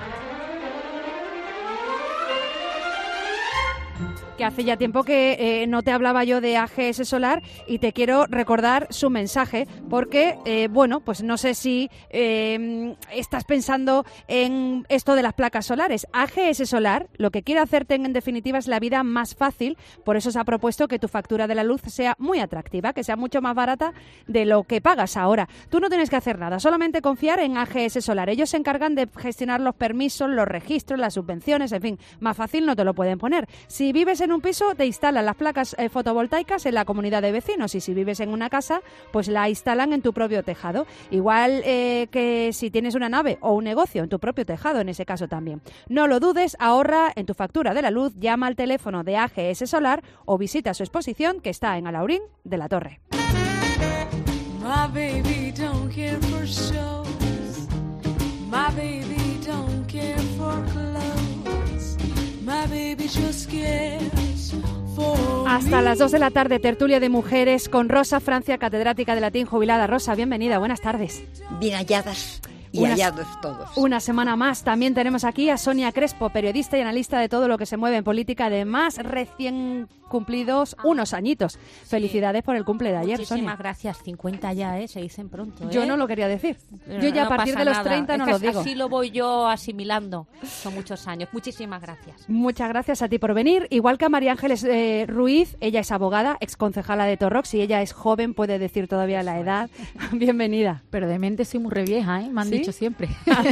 Que hace ya tiempo que no te hablaba yo de AGS Solar y te quiero recordar su mensaje porque, bueno, pues no sé si estás pensando en esto de las placas solares. AGS Solar lo que quiere hacerte en definitiva es la vida más fácil, por eso se ha propuesto que tu factura de la luz sea muy atractiva, que sea mucho más barata de lo que pagas ahora. Tú no tienes que hacer nada, solamente confiar en AGS Solar. Ellos se encargan de gestionar los permisos, los registros, las subvenciones, en fin, más fácil no te lo pueden poner. Si vives en un piso, te instalan las placas fotovoltaicas en la comunidad de vecinos y si vives en una casa, pues la instalan en tu propio tejado. Igual que si tienes una nave o un negocio en tu propio tejado, en ese caso también. No lo dudes, ahorra en tu factura de la luz, llama al teléfono de AGS Solar o visita su exposición que está en Alaurín de la Torre. My baby don't care for shows. My baby don't care for clothes. My baby just cares for Hasta las 2 de la tarde, tertulia de mujeres con Rosa Francia, catedrática de latín jubilada. Rosa, bienvenida, buenas tardes. Bien halladas y hallados todos. Una semana más. También tenemos aquí a Sonia Crespo, periodista y analista de todo lo que se mueve en política, además recién cumplidos unos añitos. Felicidades por el cumple de ayer, Muchísimas Sonia. gracias, 50 ya, se dicen pronto. Yo no lo quería decir. Pero Yo ya no a partir pasa de los nada. 30 no Es que lo digo. Así lo voy yo asimilando. Son muchos años. Muchísimas gracias. Muchas gracias a ti por venir. Igual que a María Ángeles Ruiz, ella es abogada, exconcejala de Torrox, y ella es joven, puede decir todavía la edad. Bienvenida. Pero de mente soy muy revieja, me han ¿Sí? dicho siempre.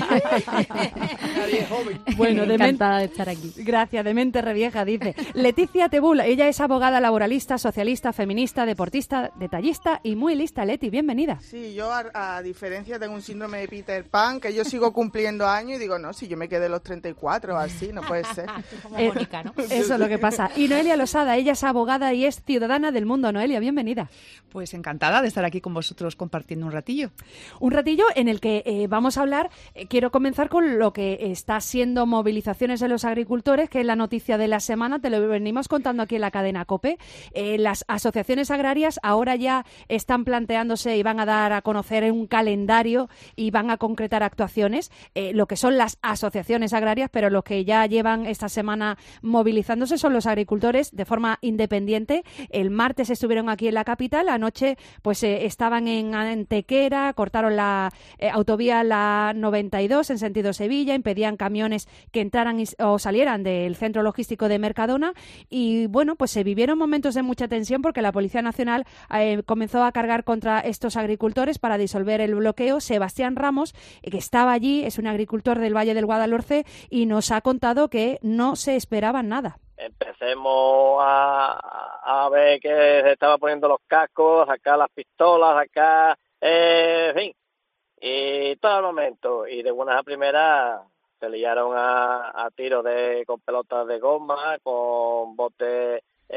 Bueno, encantada de estar aquí. Gracias, de mente revieja, dice. Leticia Tebul, ella es abogada laboralista, socialista, feminista, deportista, detallista y muy lista. Leti, bienvenida. Sí, yo a diferencia tengo un síndrome de Peter Pan, que yo sigo cumpliendo años y digo, no, si yo me quedé los 34 o así, no puede ser. Como Mónica, ¿no? Eso es lo que pasa. Y Noelia Losada, ella es abogada y es ciudadana del mundo. Noelia, bienvenida. Pues encantada de estar aquí con vosotros compartiendo un ratillo. Un ratillo en el que vamos a hablar, quiero comenzar con lo que está siendo movilizaciones de los agricultores, que es la noticia de la semana, te lo venimos contando aquí en la cadena COPE. Las asociaciones agrarias ahora ya están planteándose y van a dar a conocer un calendario y van a concretar actuaciones, lo que son las asociaciones agrarias, pero los que ya llevan esta semana movilizándose son los agricultores de forma independiente. El martes estuvieron aquí en la capital, anoche pues estaban en Antequera, cortaron la autovía era la 92 en sentido Sevilla, impedían camiones que entraran o salieran del centro logístico de Mercadona y bueno, pues se vivieron momentos de mucha tensión porque la Policía Nacional comenzó a cargar contra estos agricultores para disolver el bloqueo. Sebastián Ramos, que estaba allí, es un agricultor del Valle del Guadalhorce y nos ha contado que no se esperaban nada. Empecemos a ver que se estaba poniendo los cascos, a sacar las pistolas, a sacar, en fin, y todo el momento. Y de buenas a primeras se liaron a tiros con pelotas de goma, con botes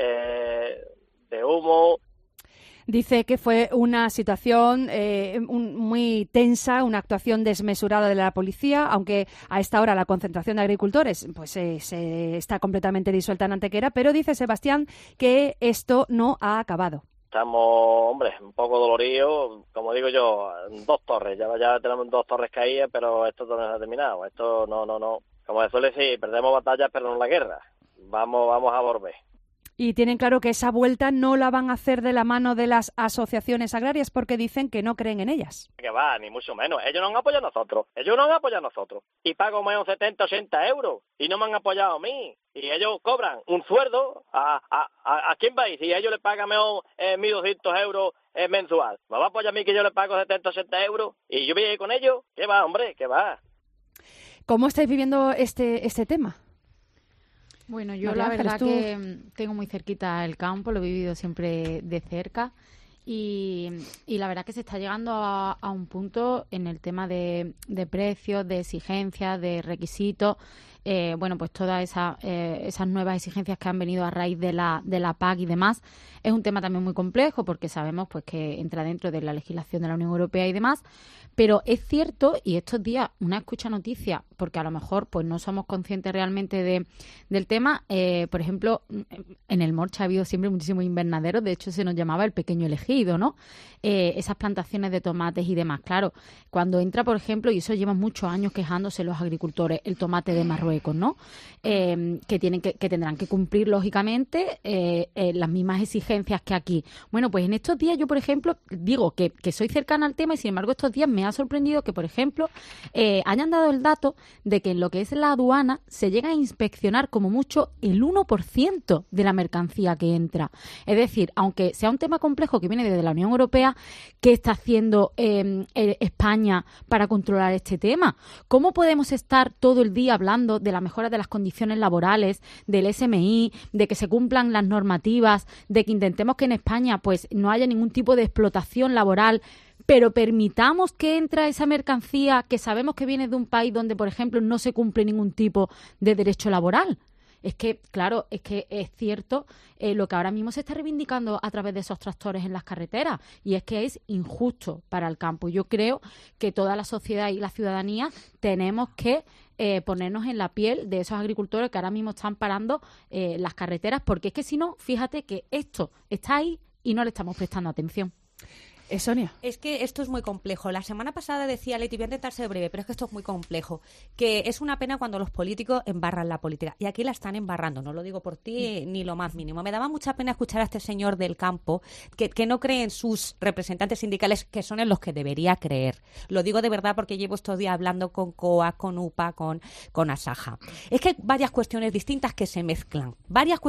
de humo. Dice que fue una situación muy tensa, una actuación desmesurada de la policía, aunque a esta hora la concentración de agricultores pues se está completamente disuelta en Antequera, pero dice Sebastián que esto no ha acabado. Estamos, hombre, un poco doloridos, como digo yo, 2 torres, ya tenemos 2 torres caídas, pero esto no ha terminado, esto no. Como se suele decir, perdemos batallas, pero no la guerra. Vamos a volver. Y tienen claro que esa vuelta no la van a hacer de la mano de las asociaciones agrarias porque dicen que no creen en ellas. Que va, ni mucho menos. Ellos no han apoyado a nosotros. Y pago más de 70, 80 euros. Y no me han apoyado a mí. Y ellos cobran un sueldo. ¿A quién va a ir? Si ellos le pagan mejor 1.200 euros mensual. ¿Me va a apoyar a mí que yo le pago 70, 80 euros? ¿Y yo voy a ir con ellos? ¿Qué va, hombre? ¿Qué va? ¿Cómo estáis viviendo este tema? Bueno, yo María la Ángeles, verdad que tengo muy cerquita el campo, lo he vivido siempre de cerca y la verdad que se está llegando a un punto en el tema de precios, de exigencias, de requisitos. Bueno, pues todas esas nuevas exigencias que han venido a raíz de la PAC y demás. Es un tema también muy complejo porque sabemos pues que entra dentro de la legislación de la Unión Europea y demás, pero es cierto, y estos días una escucha noticia, porque a lo mejor pues no somos conscientes realmente del tema, por ejemplo, en el Morcha ha habido siempre muchísimos invernaderos, de hecho se nos llamaba el pequeño elegido, ¿no? Esas plantaciones de tomates y demás, claro, cuando entra, por ejemplo, y eso llevan muchos años quejándose los agricultores, el tomate de Marruecos, ¿no? Que tendrán que cumplir lógicamente las mismas exigencias que aquí. Bueno, pues en estos días yo, por ejemplo, digo que soy cercana al tema y sin embargo estos días me ha sorprendido que, por ejemplo, hayan dado el dato de que en lo que es la aduana se llega a inspeccionar como mucho el 1% de la mercancía que entra. Es decir, aunque sea un tema complejo que viene desde la Unión Europea, ¿qué está haciendo España para controlar este tema? ¿Cómo podemos estar todo el día hablando de la mejora de las condiciones laborales, del SMI, de que se cumplan las normativas, de que intentemos que en España pues no haya ningún tipo de explotación laboral, pero permitamos que entre esa mercancía que sabemos que viene de un país donde, por ejemplo, no se cumple ningún tipo de derecho laboral? Es que, claro, es que es cierto lo que ahora mismo se está reivindicando a través de esos tractores en las carreteras, y es que es injusto para el campo. Yo creo que toda la sociedad y la ciudadanía tenemos que ponernos en la piel de esos agricultores que ahora mismo están parando las carreteras, porque es que si no, fíjate que esto está ahí y no le estamos prestando atención. Sonia. Es que esto es muy complejo. La semana pasada decía Leti, voy a intentar ser breve, pero es que esto es muy complejo, que es una pena cuando los políticos embarran la política. Y aquí la están embarrando, no lo digo por ti ni lo más mínimo. Me daba mucha pena escuchar a este señor del campo que no cree en sus representantes sindicales, que son en los que debería creer. Lo digo de verdad porque llevo estos días hablando con COA, con UPA, con Asaja. Es que hay varias cuestiones distintas que se mezclan.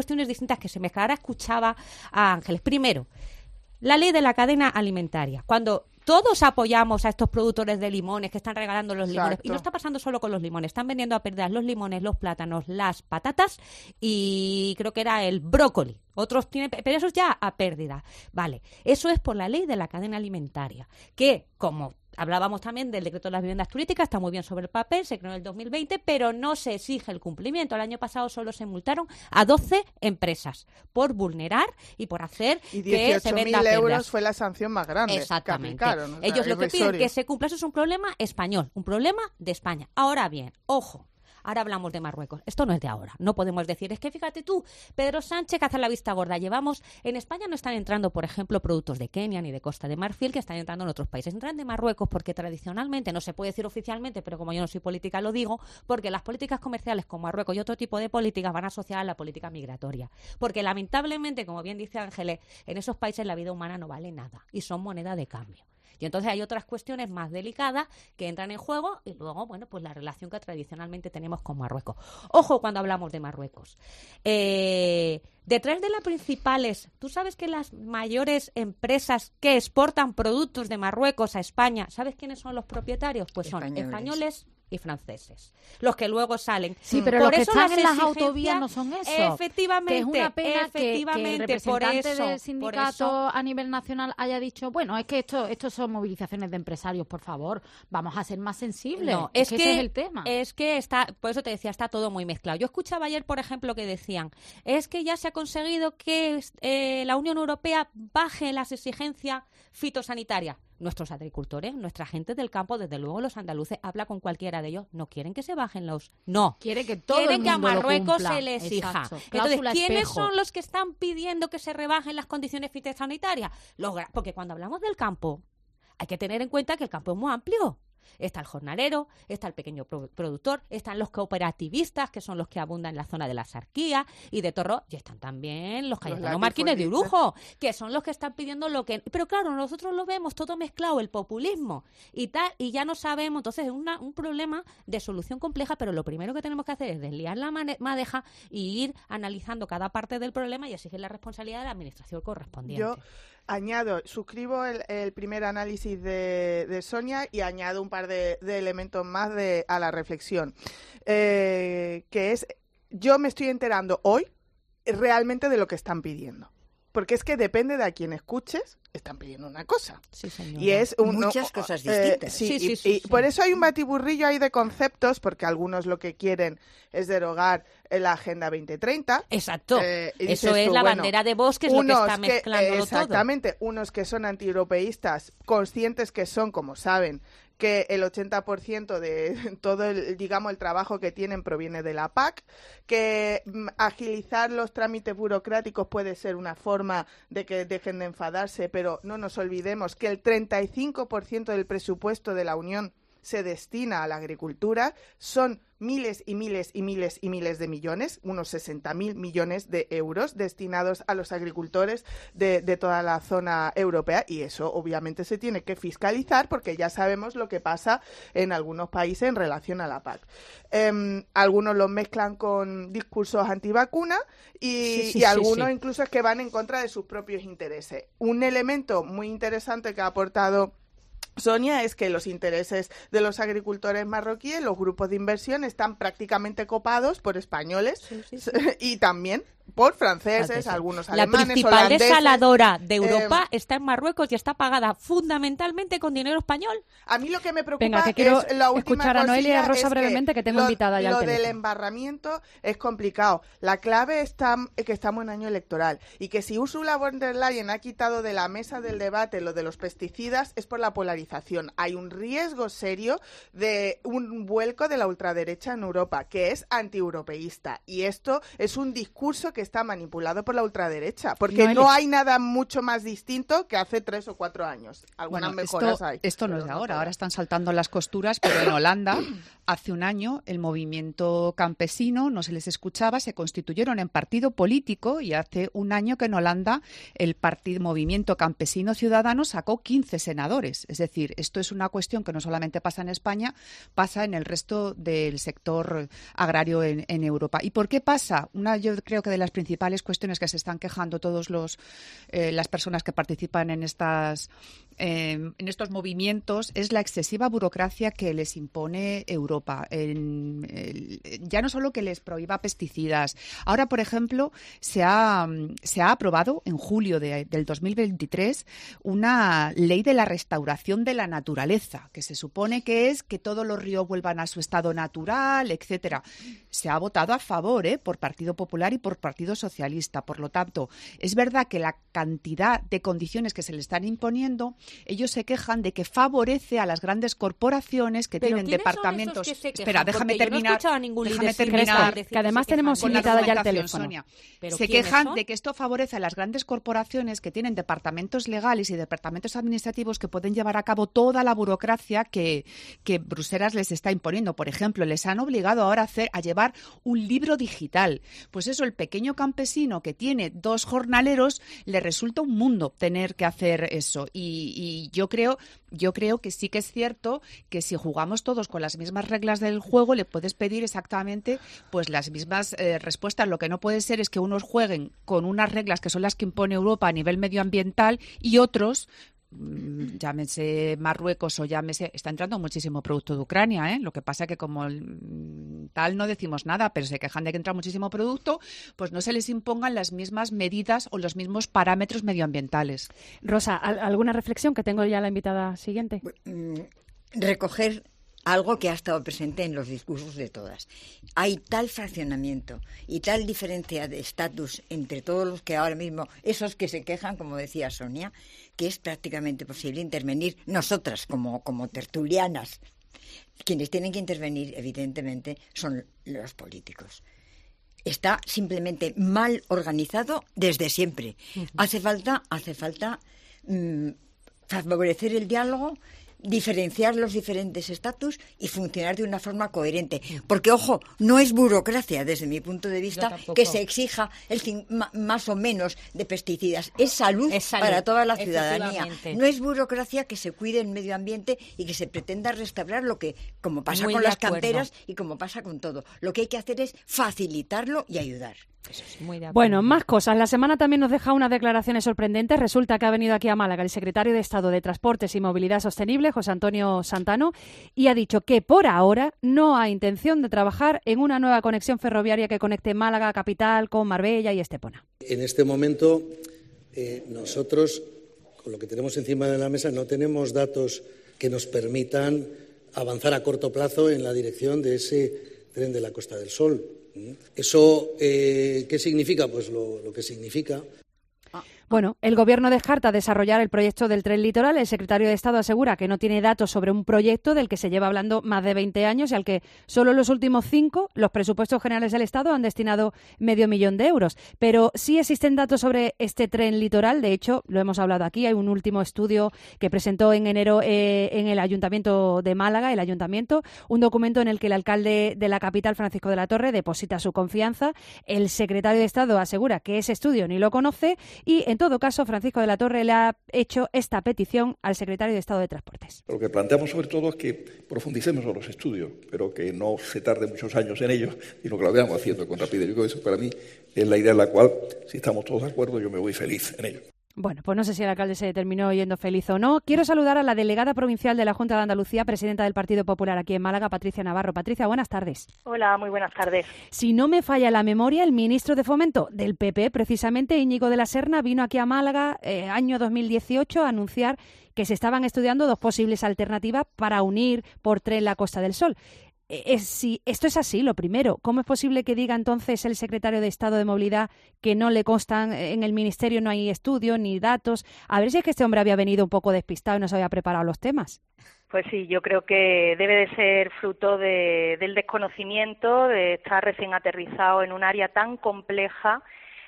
Ahora escuchaba a Ángeles. Primero, la ley de la cadena alimentaria. Cuando todos apoyamos a estos productores de limones que están regalando los limones, Exacto. y no está pasando solo con los limones, están vendiendo a pérdidas los limones, los plátanos, las patatas y creo que era el brócoli. Otros tienen, pero eso es ya a pérdida. Vale, eso es por la ley de la cadena alimentaria, que como hablábamos también del decreto de las viviendas turísticas, está muy bien sobre el papel, se creó en el 2020, pero no se exige el cumplimiento. El año pasado solo se multaron a 12 empresas por vulnerar y por hacer Y que se venda a 18.000 pérdidas. euros fue la sanción más grande. Exactamente. Que aplicaron, o sea, Ellos lo que piden irrisorio. que se cumpla, eso es un problema español, un problema de España. Ahora bien, ojo. Ahora hablamos de Marruecos. Esto no es de ahora. No podemos decir, es que fíjate tú, Pedro Sánchez, que hace la vista gorda. En España no están entrando, por ejemplo, productos de Kenia ni de Costa de Marfil, que están entrando en otros países. Entran de Marruecos porque tradicionalmente, no se puede decir oficialmente, pero como yo no soy política lo digo, porque las políticas comerciales con Marruecos y otro tipo de políticas van asociadas a la política migratoria. Porque lamentablemente, como bien dice Ángeles, en esos países la vida humana no vale nada y son moneda de cambio. Y entonces hay otras cuestiones más delicadas que entran en juego y luego, bueno, pues la relación que tradicionalmente tenemos con Marruecos. Ojo cuando hablamos de Marruecos. Detrás de las principales, tú sabes que las mayores empresas que exportan productos de Marruecos a España, ¿sabes quiénes son los propietarios? Pues son españoles y franceses, los que luego salen. Sí, pero por los que eso están en las autovías no son eso. Efectivamente, que es una pena que el representante por eso, del sindicato a nivel nacional haya dicho, bueno, es que esto son movilizaciones de empresarios, por favor, vamos a ser más sensibles. No, es que ese es el tema. Es que está, por eso te decía, está todo muy mezclado. Yo escuchaba ayer, por ejemplo, que decían, es que ya se ha conseguido que la Unión Europea baje las exigencias fitosanitarias. Nuestros agricultores, nuestra gente del campo, desde luego los andaluces, habla con cualquiera de ellos, no quieren que se bajen los... No, quieren que todo quieren el mundo que a Marruecos lo cumpla. se le exija. Exacto. Entonces, Cláusula ¿quiénes espejo. son los que están pidiendo que se rebajen las condiciones fitosanitarias? Porque cuando hablamos del campo, hay que tener en cuenta que el campo es muy amplio. Está el jornalero, está el pequeño productor, están los cooperativistas, que son los que abundan en la zona de la Sarquía y de Torró, y están también los Cayetano Martínez de Urujo, que son los que están pidiendo lo que... Pero claro, nosotros lo vemos todo mezclado, el populismo y tal, y ya no sabemos. Entonces es un problema de solución compleja, pero lo primero que tenemos que hacer es desliar la madeja y ir analizando cada parte del problema y exigir la responsabilidad de la administración correspondiente. Yo suscribo el primer análisis de Sonia y añado un par de elementos más a la reflexión, que es, yo me estoy enterando hoy realmente de lo que están pidiendo. Porque es que depende de a quién escuches, están pidiendo una cosa. Sí, señora. Y es muchas cosas distintas. Sí. Por eso hay un batiburrillo ahí de conceptos, porque algunos lo que quieren es derogar la Agenda 2030. Exacto. Eso es la bandera de Vox, que es lo que está mezclando exactamente, todo. Unos que son antieuropeístas, conscientes que son, como saben, que el 80% de todo el trabajo que tienen proviene de la PAC, que agilizar los trámites burocráticos puede ser una forma de que dejen de enfadarse, pero no nos olvidemos que el 35% del presupuesto de la Unión se destina a la agricultura, son miles y miles y miles y miles de millones, unos 60.000 millones de euros destinados a los agricultores de toda la zona europea, y eso obviamente se tiene que fiscalizar porque ya sabemos lo que pasa en algunos países en relación a la PAC. Algunos los mezclan con discursos antivacuna y algunos incluso es que van en contra de sus propios intereses. Un elemento muy interesante que ha aportado Sonia es que los intereses de los agricultores marroquíes, los grupos de inversión, están prácticamente copados por españoles y también por franceses, algunos alemanes, la principal holandeses. Desaladora de Europa está en Marruecos y está pagada fundamentalmente con dinero español. A mí lo que me preocupa Venga, que quiero es la última escuchar a Noelia y a Rosa es brevemente, que tengo invitada ya al teléfono. Lo del embarramiento es complicado. La clave está que estamos en año electoral y que si Ursula von der Leyen ha quitado de la mesa del debate lo de los pesticidas es por la polarización. Hay un riesgo serio de un vuelco de la ultraderecha en Europa, que es antieuropeísta, y esto es un discurso que está manipulado por la ultraderecha, porque no hay nada mucho más distinto que hace 3 o 4 años. Algunas mejoras hay. Esto no es de ahora están saltando las costuras, pero en Holanda, hace un año, el movimiento campesino no se les escuchaba, se constituyeron en partido político, y hace un año que en Holanda el movimiento campesino ciudadano sacó 15 senadores. Es decir, esto es una cuestión que no solamente pasa en España, pasa en el resto del sector agrario en Europa. ¿Y por qué pasa? Yo creo que de las principales cuestiones que se están quejando todos las personas que participan en estos movimientos es la excesiva burocracia que les impone Europa. Ya no solo que les prohíba pesticidas. Ahora, por ejemplo, se ha aprobado en julio del 2023 una ley de la restauración de la naturaleza, que se supone que es que todos los ríos vuelvan a su estado natural, etcétera. Se ha votado a favor por Partido Popular y por Partido Socialista. Por lo tanto, es verdad que la cantidad de condiciones que se le están imponiendo, ellos se quejan de que favorece a las grandes corporaciones que tienen departamentos. Espera, déjame terminar. Que además tenemos invitada ya al teléfono. Sonia. Se quejan de que esto favorece a las grandes corporaciones que tienen departamentos legales y departamentos administrativos que pueden llevar a cabo toda la burocracia que Bruselas les está imponiendo. Por ejemplo, les han obligado ahora a llevar un libro digital. Pues eso, el pequeño campesino que tiene 2 jornaleros, le resulta un mundo tener que hacer eso. Y y yo creo que sí que es cierto que si jugamos todos con las mismas reglas del juego, le puedes pedir exactamente pues las mismas respuestas. Lo que no puede ser es que unos jueguen con unas reglas que son las que impone Europa a nivel medioambiental y otros, llámese Marruecos o llámese, está entrando muchísimo producto de Ucrania, ¿eh? Lo que pasa es que como tal no decimos nada, pero se quejan de que entra muchísimo producto, pues no se les impongan las mismas medidas o los mismos parámetros medioambientales. Rosa, ¿alguna reflexión? Que tengo ya la invitada siguiente. Recoger algo que ha estado presente en los discursos de todas. Hay tal fraccionamiento y tal diferencia de estatus entre todos los que ahora mismo, esos que se quejan, como decía Sonia, que es prácticamente posible intervenir nosotras como tertulianas. Quienes tienen que intervenir, evidentemente, son los políticos. Está simplemente mal organizado desde siempre. Hace falta favorecer el diálogo, diferenciar los diferentes estatus y funcionar de una forma coherente. Porque, ojo, no es burocracia, desde mi punto de vista, que se exija más o menos de pesticidas. Es salud para toda la ciudadanía. No es burocracia que se cuide el medio ambiente y que se pretenda restaurar lo que, como pasa con las canteras y como pasa con todo. Lo que hay que hacer es facilitarlo y ayudar. Bueno, más cosas. La semana también nos deja unas declaraciones sorprendentes. Resulta que ha venido aquí a Málaga el secretario de Estado de Transportes y Movilidad Sostenible, José Antonio Santano, y ha dicho que por ahora no hay intención de trabajar en una nueva conexión ferroviaria que conecte Málaga capital con Marbella y Estepona. En este momento nosotros, con lo que tenemos encima de la mesa, no tenemos datos que nos permitan avanzar a corto plazo en la dirección de ese tren de la Costa del Sol. ¿Eso qué significa? Pues lo que significa. Bueno, el Gobierno descarta desarrollar el proyecto del tren litoral. El secretario de Estado asegura que no tiene datos sobre un proyecto del que se lleva hablando más de 20 años y al que solo en los últimos 5 los presupuestos generales del Estado han destinado $500.000 de euros. Pero sí existen datos sobre este tren litoral. De hecho, lo hemos hablado aquí. Hay un último estudio que presentó en enero en el Ayuntamiento de Málaga, el Ayuntamiento, un documento en el que el alcalde de la capital, Francisco de la Torre, deposita su confianza. El secretario de Estado asegura que ese estudio ni lo conoce y, en todo caso, Francisco de la Torre le ha hecho esta petición al secretario de Estado de Transportes. Lo que planteamos sobre todo es que profundicemos en los estudios, pero que no se tarde muchos años en ellos, sino que lo veamos haciendo con rapidez. Yo creo que eso para mí es la idea en la cual, si estamos todos de acuerdo, yo me voy feliz en ello. Bueno, pues no sé si el alcalde se terminó yendo feliz o no. Quiero saludar a la delegada provincial de la Junta de Andalucía, presidenta del Partido Popular aquí en Málaga, Patricia Navarro. Patricia, buenas tardes. Hola, muy buenas tardes. Si no me falla la memoria, el ministro de Fomento del PP, precisamente Íñigo de la Serna, vino aquí a Málaga año 2018 a anunciar que se estaban estudiando 2 posibles alternativas para unir por tren la Costa del Sol. Si esto es así, lo primero, ¿cómo es posible que diga entonces el secretario de Estado de Movilidad que no le constan en el Ministerio, no hay estudios ni datos? A ver si es que este hombre había venido un poco despistado y no se había preparado los temas. Pues sí, yo creo que debe de ser fruto del desconocimiento, de estar recién aterrizado en un área tan compleja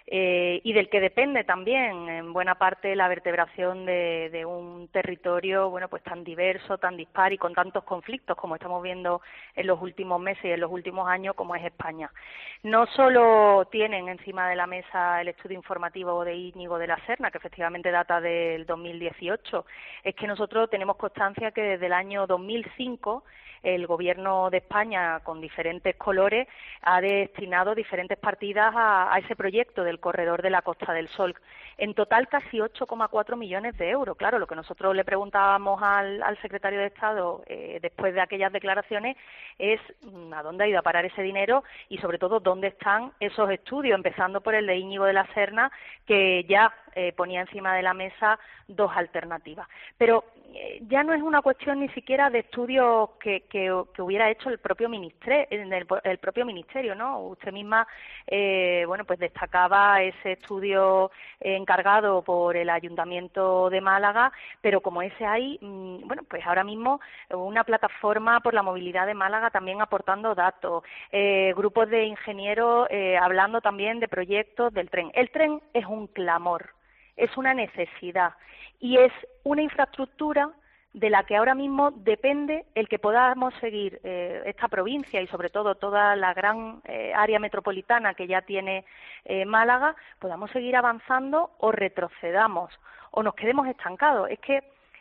y del que depende también en buena parte la vertebración de un territorio pues tan diverso, tan dispar y con tantos conflictos como estamos viendo en los últimos meses y en los últimos años como es España. No solo tienen encima de la mesa el estudio informativo de Íñigo de la Serna, que efectivamente data del 2018, es que nosotros tenemos constancia que desde el año 2005 el Gobierno de España, con diferentes colores, ha destinado diferentes partidas a ese proyecto del corredor de la Costa del Sol. En total, casi 8,4 millones de euros. Claro, lo que nosotros le preguntábamos al secretario de Estado después de aquellas declaraciones es a dónde ha ido a parar ese dinero y, sobre todo, dónde están esos estudios, empezando por el de Íñigo de la Serna, que ya ponía encima de la mesa 2 alternativas. Pero ya no es una cuestión ni siquiera de estudios que hubiera hecho el propio ministerio, ¿no? Usted misma, pues destacaba ese estudio encargado por el Ayuntamiento de Málaga, pero como ese hay, pues ahora mismo una plataforma por la movilidad de Málaga también aportando datos, grupos de ingenieros hablando también de proyectos del tren. El tren es un clamor, es una necesidad y es una infraestructura de la que ahora mismo depende el que podamos seguir esta provincia y sobre todo toda la gran área metropolitana que ya tiene Málaga, podamos seguir avanzando o retrocedamos o nos quedemos estancados. Es que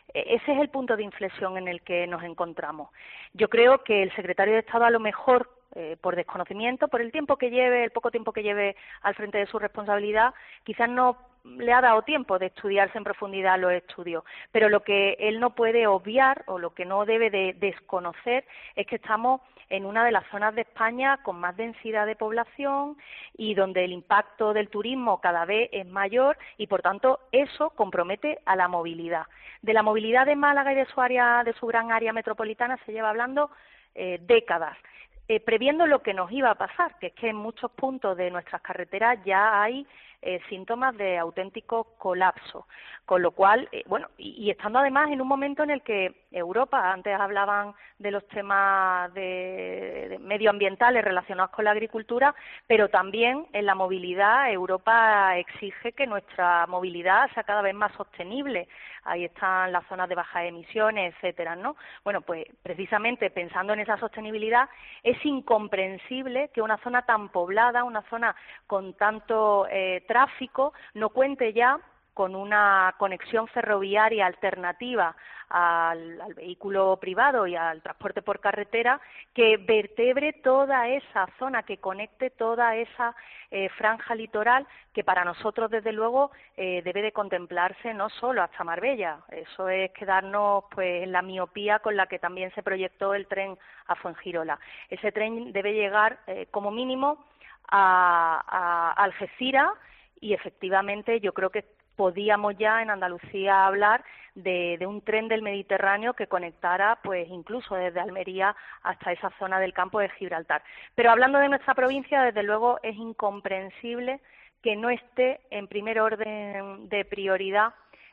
Ese es el punto de inflexión en el que nos encontramos. Yo creo que el secretario de Estado, a lo mejor, por desconocimiento, por el poco tiempo que lleve al frente de su responsabilidad, quizás no le ha dado tiempo de estudiarse en profundidad los estudios, pero lo que él no puede obviar o lo que no debe de desconocer es que estamos en una de las zonas de España con más densidad de población y donde el impacto del turismo cada vez es mayor y, por tanto, eso compromete a la movilidad. De la movilidad de Málaga y de su gran área metropolitana se lleva hablando décadas. Previendo lo que nos iba a pasar, que es que en muchos puntos de nuestras carreteras ya hay síntomas de auténtico colapso, con lo cual, y estando además en un momento en el que Europa, antes hablaban de los temas de medioambientales relacionados con la agricultura, pero también en la movilidad Europa exige que nuestra movilidad sea cada vez más sostenible. Ahí están las zonas de bajas emisiones, etcétera, ¿no? Bueno, pues precisamente pensando en esa sostenibilidad, es incomprensible que una zona tan poblada, una zona con tanto tráfico, no cuente ya con una conexión ferroviaria alternativa al vehículo privado y al transporte por carretera que vertebre toda esa zona, que conecte toda esa franja litoral que para nosotros, desde luego, debe de contemplarse no solo hasta Marbella. Eso es quedarnos pues en la miopía con la que también se proyectó el tren a Fuengirola. Ese tren debe llegar como mínimo a Algeciras y efectivamente yo creo que podíamos ya en Andalucía hablar de un tren del Mediterráneo que conectara pues incluso desde Almería hasta esa zona del campo de Gibraltar. Pero hablando de nuestra provincia, desde luego es incomprensible que no esté en primer orden de prioridad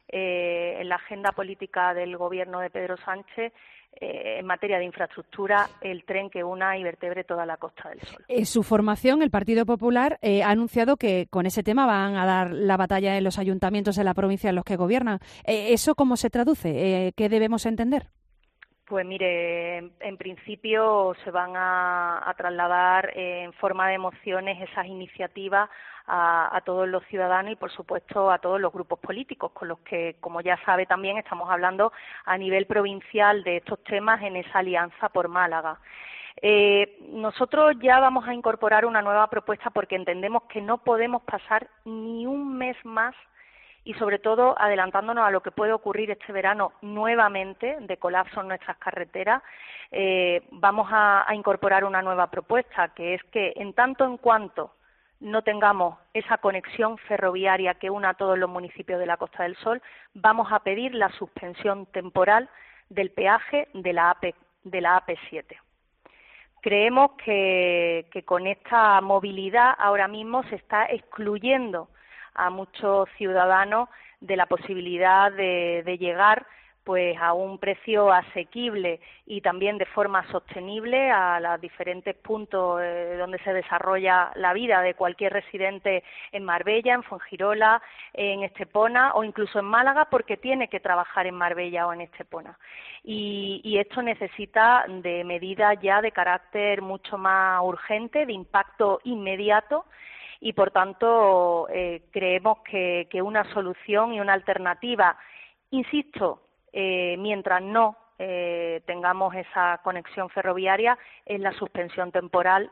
en la agenda política del gobierno de Pedro Sánchez en materia de infraestructura, el tren que una y vertebre toda la Costa del Sol. Su formación, el Partido Popular, ha anunciado que con ese tema van a dar la batalla en los ayuntamientos de la provincia en los que gobiernan. ¿Eso cómo se traduce? ¿Qué debemos entender? Pues mire, en principio se van a trasladar en forma de mociones esas iniciativas a todos los ciudadanos y, por supuesto, a todos los grupos políticos con los que, como ya sabe, también estamos hablando a nivel provincial de estos temas en esa alianza por Málaga. Nosotros ya vamos a incorporar una nueva propuesta porque entendemos que no podemos pasar ni un mes más y, sobre todo, adelantándonos a lo que puede ocurrir este verano nuevamente de colapso en nuestras carreteras, vamos a incorporar una nueva propuesta, que es que en tanto en cuanto no tengamos esa conexión ferroviaria que una a todos los municipios de la Costa del Sol, vamos a pedir la suspensión temporal del peaje de la AP7. Creemos que con esta movilidad ahora mismo se está excluyendo a muchos ciudadanos de la posibilidad de llegar pues a un precio asequible y también de forma sostenible a los diferentes puntos donde se desarrolla la vida de cualquier residente en Marbella, en Fuengirola, en Estepona o incluso en Málaga, porque tiene que trabajar en Marbella o en Estepona. Y esto necesita de medidas ya de carácter mucho más urgente, de impacto inmediato, y por tanto creemos que una solución y una alternativa, insisto, mientras no tengamos esa conexión ferroviaria, es la suspensión temporal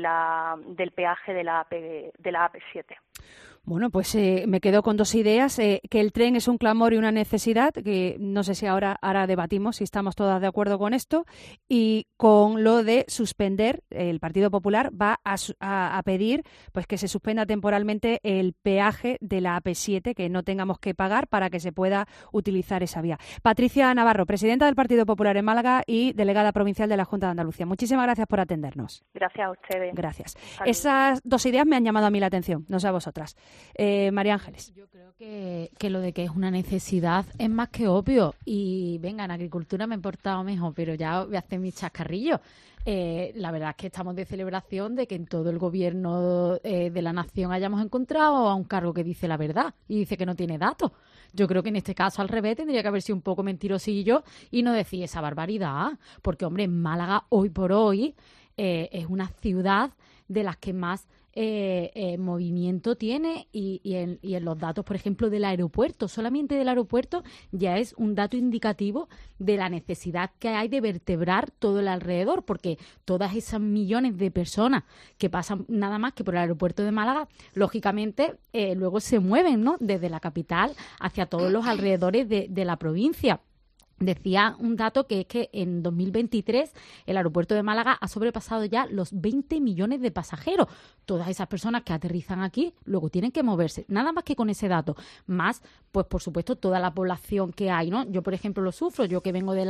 del peaje de la AP7. Bueno, pues me quedo con dos ideas, que el tren es un clamor y una necesidad, que no sé si ahora debatimos si estamos todas de acuerdo con esto, y con lo de suspender, el Partido Popular va a pedir pues que se suspenda temporalmente el peaje de la AP7, que no tengamos que pagar para que se pueda utilizar esa vía. Patricia Navarro, presidenta del Partido Popular en Málaga y delegada provincial de la Junta de Andalucía. Muchísimas gracias por atendernos. Gracias a ustedes. Gracias. Esas dos ideas me han llamado a mí la atención, no sé a vosotras. María Ángeles. Yo creo que lo de que es una necesidad es más que obvio. Y venga, en agricultura me he portado mejor, pero ya voy a hacer mis chascarrillos. La verdad es que estamos de celebración de que en todo el gobierno de la nación hayamos encontrado a un cargo que dice la verdad y dice que no tiene datos. Yo creo que en este caso, al revés, tendría que haber sido un poco mentirosillo y no decir esa barbaridad. Porque, hombre, Málaga hoy por hoy es una ciudad de las que más movimiento tiene y en los datos, por ejemplo, del aeropuerto. Solamente del aeropuerto ya es un dato indicativo de la necesidad que hay de vertebrar todo el alrededor, porque todas esas millones de personas que pasan nada más que por el aeropuerto de Málaga, lógicamente luego se mueven, ¿no?, desde la capital hacia todos los alrededores de la provincia. Decía un dato que es que en 2023 el aeropuerto de Málaga ha sobrepasado ya los 20 millones de pasajeros. Todas esas personas que aterrizan aquí luego tienen que moverse. Nada más que con ese dato. Más, pues por supuesto, toda la población que hay, ¿no? Yo, por ejemplo, lo sufro. Yo que vengo de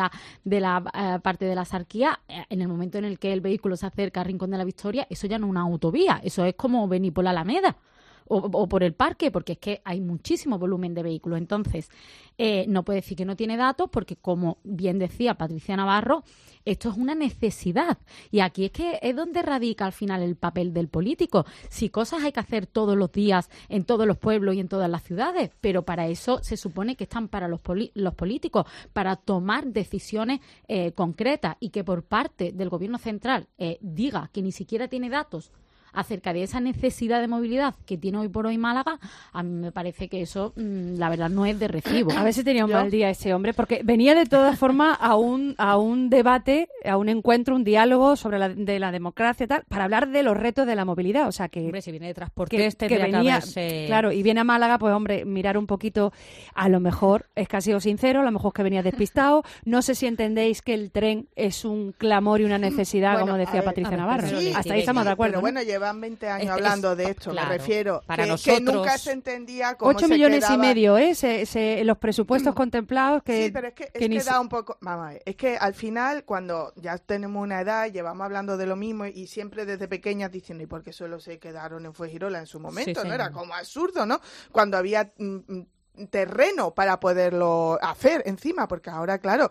la parte de la Sarquía, en el momento en el que el vehículo se acerca a Rincón de la Victoria, eso ya no es una autovía. Eso es como venir por la Alameda. O por el parque, porque es que hay muchísimo volumen de vehículos. Entonces, no puede decir que no tiene datos, porque como bien decía Patricia Navarro, esto es una necesidad. Y aquí es que es donde radica al final el papel del político. Si cosas hay que hacer todos los días en todos los pueblos y en todas las ciudades, pero para eso se supone que están para los políticos, para tomar decisiones concretas, y que por parte del gobierno central diga que ni siquiera tiene datos acerca de esa necesidad de movilidad que tiene hoy por hoy Málaga, a mí me parece que eso, la verdad, no es de recibo. A ver si tenía un mal día ese hombre, porque venía de todas formas a un debate, a un encuentro, un diálogo sobre la democracia y tal, para hablar de los retos de la movilidad. O sea que... Hombre, si viene de transporte, que venía, claro, y viene a Málaga, pues hombre, mirar un poquito, a lo mejor es que ha sido sincero, a lo mejor es que venía despistado. No sé si entendéis que el tren es un clamor y una necesidad, bueno, como decía Patricia Navarro. Sí, hasta ahí estamos de acuerdo. Pero bueno, llevan 20 años hablando de esto, claro, me refiero, para que nosotros, nunca se entendía cómo 8 millones y medio, los presupuestos contemplados que... Sí, pero es que da un poco... Vamos a ver, es que al final, cuando ya tenemos una edad y llevamos hablando de lo mismo, y siempre desde pequeñas diciendo, ¿y por qué solo se quedaron en Fuengirola en su momento? Sí, ¿no? Era como absurdo, ¿no? Cuando había... terreno para poderlo hacer encima, porque ahora, claro,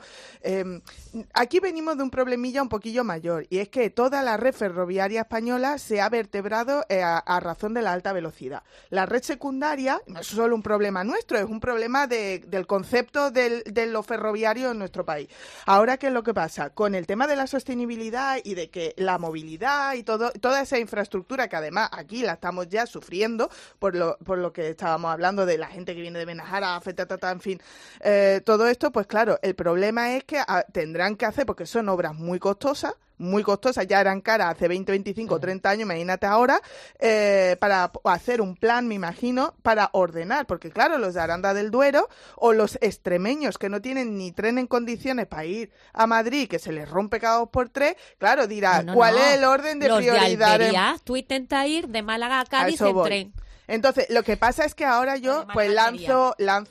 aquí venimos de un problemilla un poquillo mayor, y es que toda la red ferroviaria española se ha vertebrado a razón de la alta velocidad. La red secundaria no es solo un problema nuestro, es un problema del concepto de lo ferroviario en nuestro país. Ahora, ¿qué es lo que pasa? Con el tema de la sostenibilidad y de que la movilidad y toda esa infraestructura, que además aquí la estamos ya sufriendo por lo que estábamos hablando de la gente que viene de Benajara, en fin, todo esto, pues claro, el problema es que tendrán que hacer, porque son obras muy costosas, ya eran caras hace 20, 25, 30 años, imagínate ahora, para hacer un plan, me imagino, para ordenar, porque claro, los de Aranda del Duero o los extremeños que no tienen ni tren en condiciones para ir a Madrid, que se les rompe cada 2x3, claro, dirá, ¿cuál es el orden de prioridad? Los de Almería, tú intentas ir de Málaga a Cádiz en tren. Entonces, lo que pasa es que ahora yo pues lanzo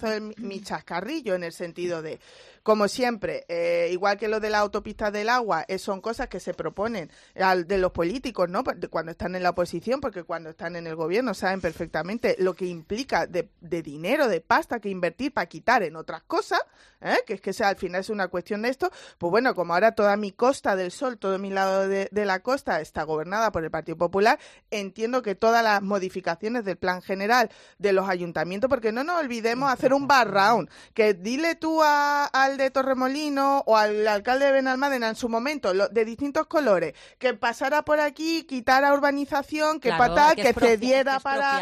mi chascarrillo, en el sentido de, como siempre, igual que lo de las autopistas del agua, son cosas que se proponen de los políticos, ¿no? Cuando están en la oposición, porque cuando están en el gobierno saben perfectamente lo que implica de dinero, de pasta que invertir para quitar en otras cosas, que es que al final es una cuestión de esto. Pues bueno, como ahora toda mi Costa del Sol, todo mi lado de la costa está gobernada por el Partido Popular, entiendo que todas las modificaciones del plan general de los ayuntamientos, porque no nos olvidemos hacer un background, que dile tú al de Torremolinos o al alcalde de Benalmádena en su momento, de distintos colores, que pasara por aquí, quitara urbanización, que cediera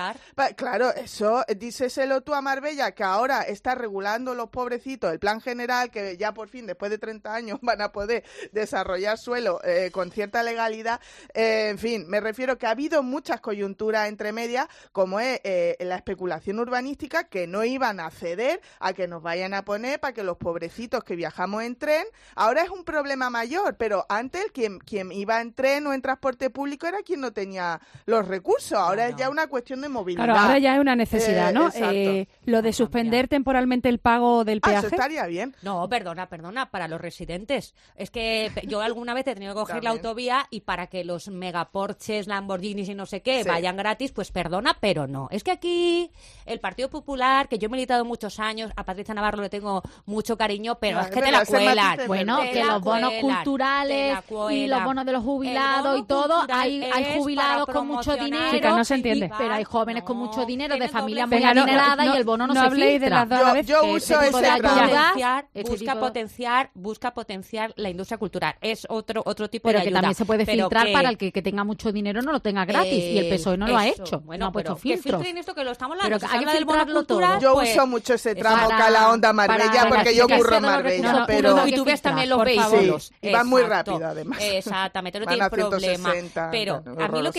claro, eso, díseselo tú a Marbella, que ahora está regulando los pobrecitos el plan general, que ya por fin, después de 30 años, van a poder desarrollar suelo con cierta legalidad. En fin, me refiero que ha habido muchas coyunturas entre medias, como es la especulación urbanística, que no iban a ceder a que nos vayan a poner para que los pobrecitos que viajamos en tren, ahora es un problema mayor, pero antes quien iba en tren o en transporte público era quien no tenía los recursos, ahora es ya una cuestión de movilidad. Claro, ahora ya es una necesidad, ¿no? Lo de suspender temporalmente el pago del peaje. Eso estaría bien. No, perdona, para los residentes. Es que yo alguna vez he tenido que coger la autovía, y para que los megaporches, Lamborghinis y no sé qué vayan gratis, pues perdona, pero no. Es que aquí el Partido Popular, que yo he militado muchos años, a Patricia Navarro le tengo mucho cariño, Bueno, pero es que te verdad, la ese cuelan. matiz es Bueno, verdad. que los bonos culturales y los bonos de los jubilados y todo, hay jubilados con mucho dinero. Chicas, no se entiende. Pero hay jóvenes con mucho dinero, de familias muy Venga, no, adineradas no, y el bono no no se habléis de filtra. las dos a la vez. Yo que uso este tipo de ese ayudas- busca potenciar la industria cultural. Es otro tipo Pero de que ayuda. también se puede Pero filtrar para el que tenga mucho dinero no lo tenga gratis. Y el PSOE no lo ha eso. hecho. Bueno, no ha puesto pero que filtros. filtren esto que lo estamos Pero hablando. que Si hay se que habla del bono filtrarlo todo. cultural, Yo pues, uso mucho ese tramo para- Cala-Honda Marbella para- porque yo para- curro en para- Marbella, no, pero... y tú ves también los por vehículos. favor. Y van muy Exacto. rápido, además. Exactamente, no Van tiene a problema. 160, Pero a mí lo horroroso.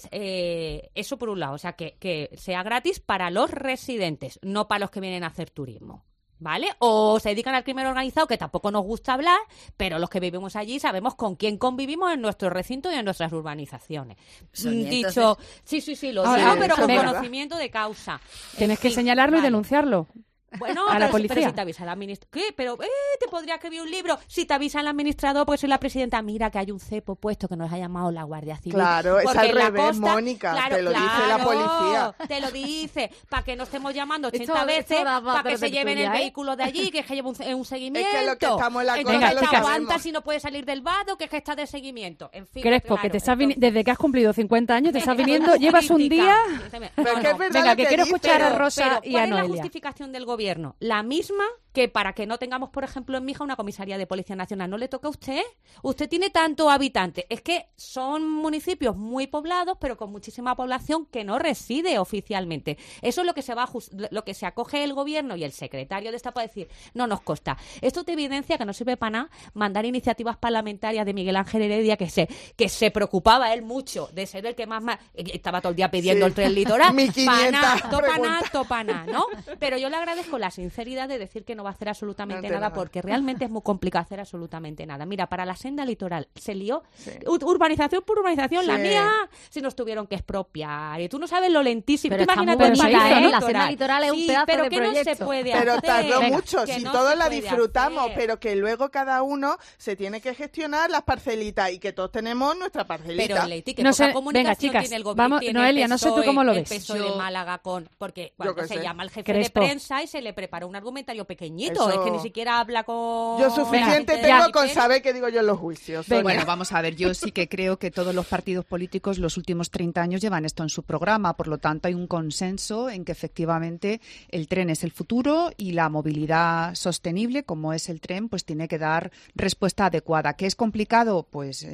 que... eso por un lado, o sea, que sea gratis para los residentes, no para los que vienen a hacer turismo. ¿Vale? O se dedican al crimen organizado, que tampoco nos gusta hablar, pero los que vivimos allí sabemos con quién convivimos en nuestro recinto y en nuestras urbanizaciones. Sonia, Dicho, sí, lo Ah, digo, sí, pero eso con es verdad. conocimiento de causa. Tienes En que fin, señalarlo y vale. denunciarlo. Bueno, a la pero policía. si te avisa el administrador. ¿Qué? Pero te podría escribir un libro. Si te avisa el administrador, porque soy la presidenta, mira que hay un cepo puesto que nos ha llamado la Guardia Civil. Claro, es Porque al en la revés, costa- Mónica, te lo dice la policía. Te lo dice, para que no estemos llamando 80 Esto veces, da para para que se lleven el tertulia, ¿eh? vehículo de allí, que es que lleva un seguimiento. Es que lo que estamos en la Entonces costa lo te sabemos. aguantas si no puedes salir del vado, que es que está de seguimiento. En fin, Crespo, claro, que te estás entonces- desde que has cumplido 50 años, te estás Estoy viniendo, llevas un crítica. día... Pero es que es verdad Venga, lo que quiero dice. escuchar a Pero- Rosa Pero, y a ¿cuál es la Noelia. justificación del gobierno? La misma que para que no tengamos, por ejemplo, en Mija una comisaría de Policía Nacional. ¿No le toca a usted? Usted tiene tantos habitantes. Es que son municipios muy poblados, pero con muchísima población que no reside oficialmente. Eso es lo que lo que se acoge el gobierno y el secretario de Estado para decir, no nos consta. Esto te evidencia que no sirve para nada mandar iniciativas parlamentarias de Miguel Ángel Heredia, que se preocupaba él mucho de ser el que más estaba todo el día pidiendo Sí. el tren litoral. 1500 Para nada, ¿no? Pero yo le agradezco la sinceridad de decir que no va a hacer absolutamente No nada, nada. porque realmente es muy complicado hacer absolutamente nada. Mira, para la senda litoral se lió urbanización por urbanización, la Sí. mía, si nos tuvieron que expropiar. Y tú no sabes lo lentísimo. Pero Tú está muy imagínate el bonita, senda ¿eh? La senda litoral es un Sí, pedazo pero de que no se proyecto. puede Pero hacer. tardó Venga, mucho, que si no todos se la puede disfrutamos, hacer. pero que luego cada uno se tiene que gestionar las parcelitas y que todos tenemos nuestra parcelita. Pero, Leti, que No poca sé, comunicación venga, chicas, tiene el gobierno. vamos, tiene Noelia, el no sé tú PSOE, cómo lo el ves. PSOE de Málaga porque cuando qué se sé. llama al jefe Crespo. de prensa y se le prepara un argumentario pequeñito. Eso- Es que ni siquiera habla con... Yo suficiente gente de tengo la con Pérez. saber qué digo yo en los juicios. Sonia. Bueno, vamos a ver, yo sí que creo que todos los partidos políticos los últimos 30 años llevan esto en su programa, por lo tanto hay un consenso en que efectivamente el tren es el futuro y la movilidad sostenible, como es el tren, pues tiene que dar respuesta adecuada. ¿Qué es complicado? Pues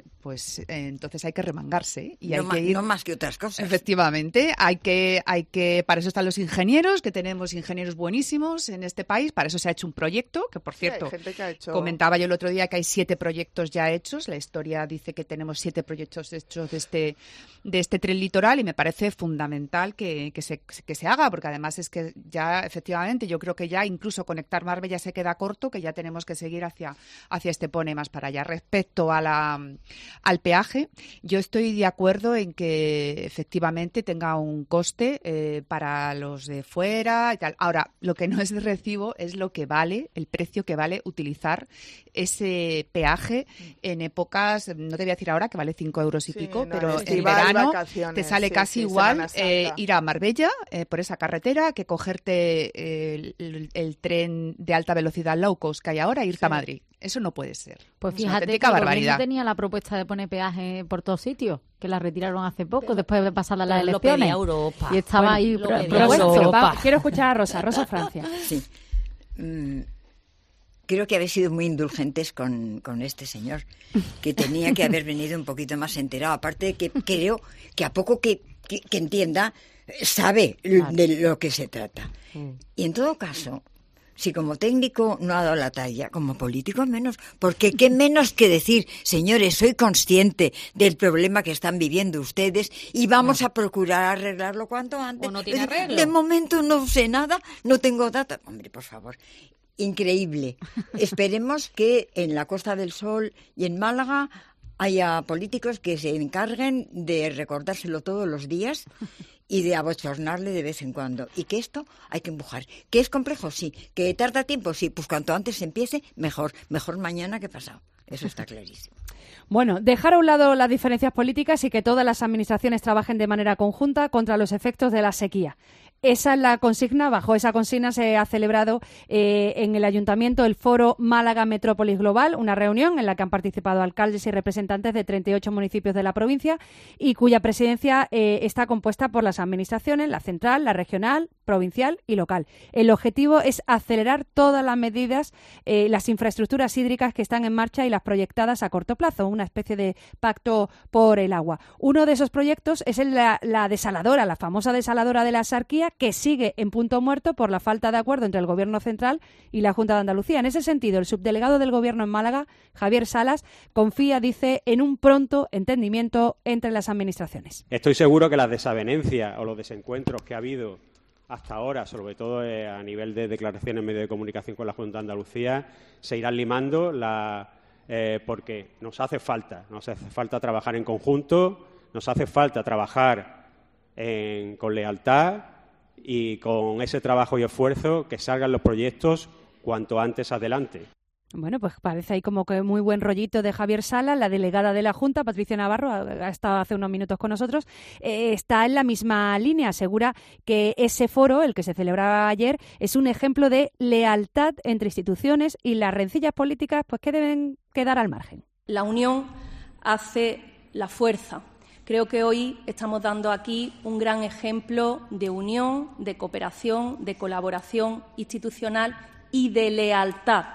entonces hay que remangarse y No hay ma- que ir... no más que otras cosas. Efectivamente, hay que, para eso están los ingenieros, que tenemos ingenieros buenísimos en este país, para eso se ha hecho un proyecto, que por Sí, hay cierto, gente que ha hecho- comentaba yo el otro día que hay 7 proyectos ya hechos, la historia dice que tenemos 7 proyectos hechos de este tren litoral y me parece fundamental que se haga, porque además es que ya efectivamente yo creo que ya incluso conectar Marbella se queda corto, que ya tenemos que seguir hacia este pone más para allá. Respecto a al peaje, yo estoy de acuerdo en que efectivamente tenga un coste para los de fuera y tal. Ahora, lo que no es de recibo es lo que vale, el precio que vale utilizar ese peaje en épocas, no te voy a decir ahora que vale 5 euros y Sí, pico, no, pero en estival, verano vacaciones, te sale sí, casi sí, igual Semana Santa. ir a Marbella por esa carretera que cogerte el tren de alta velocidad low cost que hay ahora e irte a Madrid. Eso no puede ser. Pues Es una fíjate que auténtica el gobierno barbaridad. tenía la propuesta de poner peaje por todos sitios, que la retiraron hace poco, después de pasadas las Pero lo elecciones. pedía Europa. Y estaba Bueno, ahí lo pedía propuesto. Europa. Quiero escuchar a Rosa Francia. Sí. Creo que habéis sido muy indulgentes con este señor, que tenía que haber venido un poquito más enterado. Aparte de que creo que a poco que entienda, sabe de lo que se trata. Y en todo caso, si como técnico no ha dado la talla, como político menos, porque qué menos que decir, señores, soy consciente del problema que están viviendo ustedes y vamos a procurar arreglarlo cuanto antes. O no tiene arreglo. De momento no sé nada, no tengo data. Hombre, por favor. Increíble. Esperemos que en la Costa del Sol y en Málaga haya políticos que se encarguen de recordárselo todos los días y de abochornarle de vez en cuando. Y que esto hay que empujar. ¿Que es complejo? Sí. ¿Que tarda tiempo? Sí. Pues cuanto antes se empiece, mejor. Mejor mañana que pasado. Eso está clarísimo. Bueno, dejar a un lado las diferencias políticas y que todas las administraciones trabajen de manera conjunta contra los efectos de la sequía. Esa es la consigna. Bajo esa consigna se ha celebrado en el Ayuntamiento el Foro Málaga Metrópolis Global, una reunión en la que han participado alcaldes y representantes de 38 municipios de la provincia y cuya presidencia está compuesta por las administraciones, la central, la regional, provincial y local. El objetivo es acelerar todas las medidas, las infraestructuras hídricas que están en marcha y las proyectadas a corto plazo, una especie de pacto por el agua. Uno de esos proyectos es la desaladora, la famosa desaladora de la Sarquía, que sigue en punto muerto por la falta de acuerdo entre el Gobierno central y la Junta de Andalucía. En ese sentido, el subdelegado del Gobierno en Málaga, Javier Salas, confía, dice, en un pronto entendimiento entre las administraciones. Estoy seguro que las desavenencias o los desencuentros que ha habido hasta ahora, sobre todo a nivel de declaraciones en medios de comunicación con la Junta de Andalucía, se irán limando porque nos hace falta trabajar en conjunto, nos hace falta trabajar con lealtad y con ese trabajo y esfuerzo que salgan los proyectos cuanto antes adelante. Bueno, pues parece ahí como que muy buen rollito de Javier Sala. La delegada de la Junta, Patricia Navarro, ha estado hace unos minutos con nosotros, está en la misma línea. Asegura que ese foro, el que se celebraba ayer, es un ejemplo de lealtad entre instituciones y las rencillas políticas pues que deben quedar al margen. La unión hace la fuerza. Creo que hoy estamos dando aquí un gran ejemplo de unión, de cooperación, de colaboración institucional y de lealtad.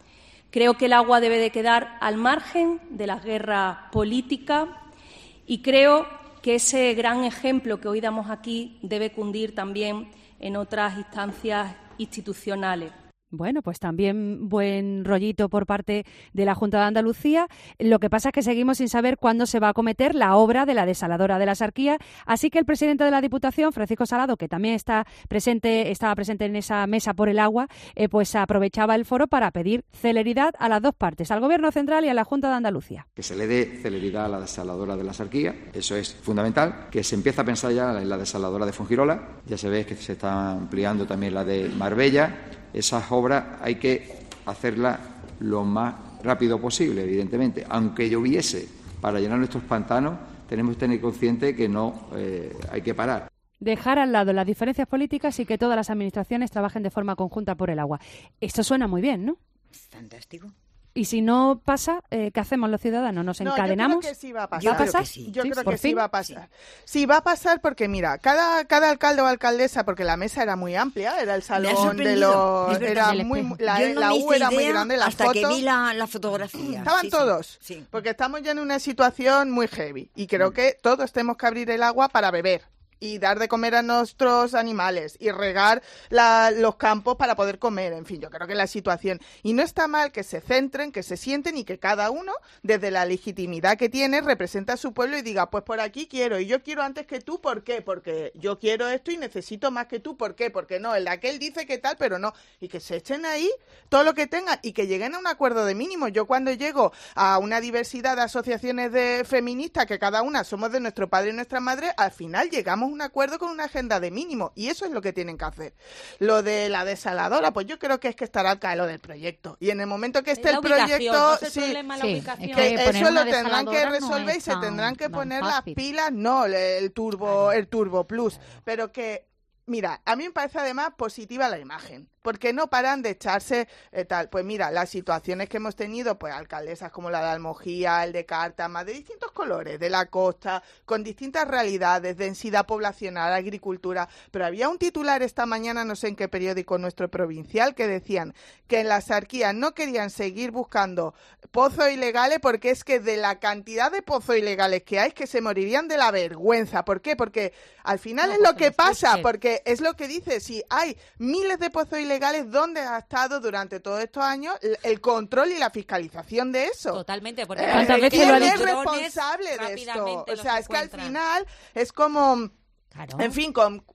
Creo que el agua debe de quedar al margen de la guerra política y creo que ese gran ejemplo que hoy damos aquí debe cundir también en otras instancias institucionales. Bueno, pues también buen rollito por parte de la Junta de Andalucía. Lo que pasa es que seguimos sin saber cuándo se va a acometer la obra de la desaladora de la Sarquía, así que el presidente de la Diputación, Francisco Salado, que también estaba presente en esa mesa por el agua, pues aprovechaba el foro para pedir celeridad a las dos partes, al Gobierno central y a la Junta de Andalucía. Que se le dé celeridad a la desaladora de la Sarquía, eso es fundamental, que se empiece a pensar ya en la desaladora de Fuengirola, ya se ve que se está ampliando también la de Marbella. Esas obras hay que hacerlas lo más rápido posible, evidentemente. Aunque lloviese para llenar nuestros pantanos, tenemos que tener consciente que no hay que parar. Dejar al lado las diferencias políticas y que todas las administraciones trabajen de forma conjunta por el agua. Esto suena muy bien, ¿no? Fantástico. Y si no pasa, ¿qué hacemos los ciudadanos? ¿Nos encadenamos? Yo creo que sí va a pasar. ¿Va a pasar? Yo creo que sí va a pasar. Sí, va a pasar porque, mira, cada alcalde o alcaldesa, porque la mesa era muy amplia, era el salón de los... Era muy, la U era muy grande, la hasta foto... que vi la fotografía. Estaban todos, porque estamos ya en una situación muy heavy y creo que todos tenemos que abrir el agua para beber y dar de comer a nuestros animales y regar los campos para poder comer. En fin, yo creo que la situación... Y no está mal que se centren, que se sienten y que cada uno, desde la legitimidad que tiene, representa a su pueblo y diga, pues por aquí quiero, y yo quiero antes que tú, ¿por qué? Porque yo quiero esto y necesito más que tú, ¿por qué? Porque no, el de aquel dice que tal, pero no. Y que se echen ahí todo lo que tengan y que lleguen a un acuerdo de mínimo. Yo cuando llego a una diversidad de asociaciones de feministas, que cada una somos de nuestro padre y nuestra madre, al final llegamos un acuerdo con una agenda de mínimo y eso es lo que tienen que hacer. Lo de la desaladora, pues yo creo que es que estará al caer lo del proyecto y en el momento que esté el proyecto, no es el problema, la ubicación. Que eso lo tendrán que resolver y se tendrán que poner las pilas, no el Turbo Plus, pero que mira, a mí me parece además positiva la imagen, porque no paran de echarse tal. Pues mira, las situaciones que hemos tenido, pues alcaldesas como la de Almojía, el de Cártama, de distintos colores, de la costa, con distintas realidades, densidad poblacional, agricultura, pero había un titular esta mañana, no sé en qué periódico nuestro provincial, que decían que en la Sarquía no querían seguir buscando pozos ilegales porque es que de la cantidad de pozos ilegales que hay, es que se morirían de la vergüenza. ¿Por qué? Porque al final es lo que pasa, porque es lo que dice, si hay miles de pozos ilegales, ¿dónde ha estado durante todos estos años el control y la fiscalización de eso? Totalmente, porque ¿quién es responsable de esto? O sea, es que al final es como, en fin,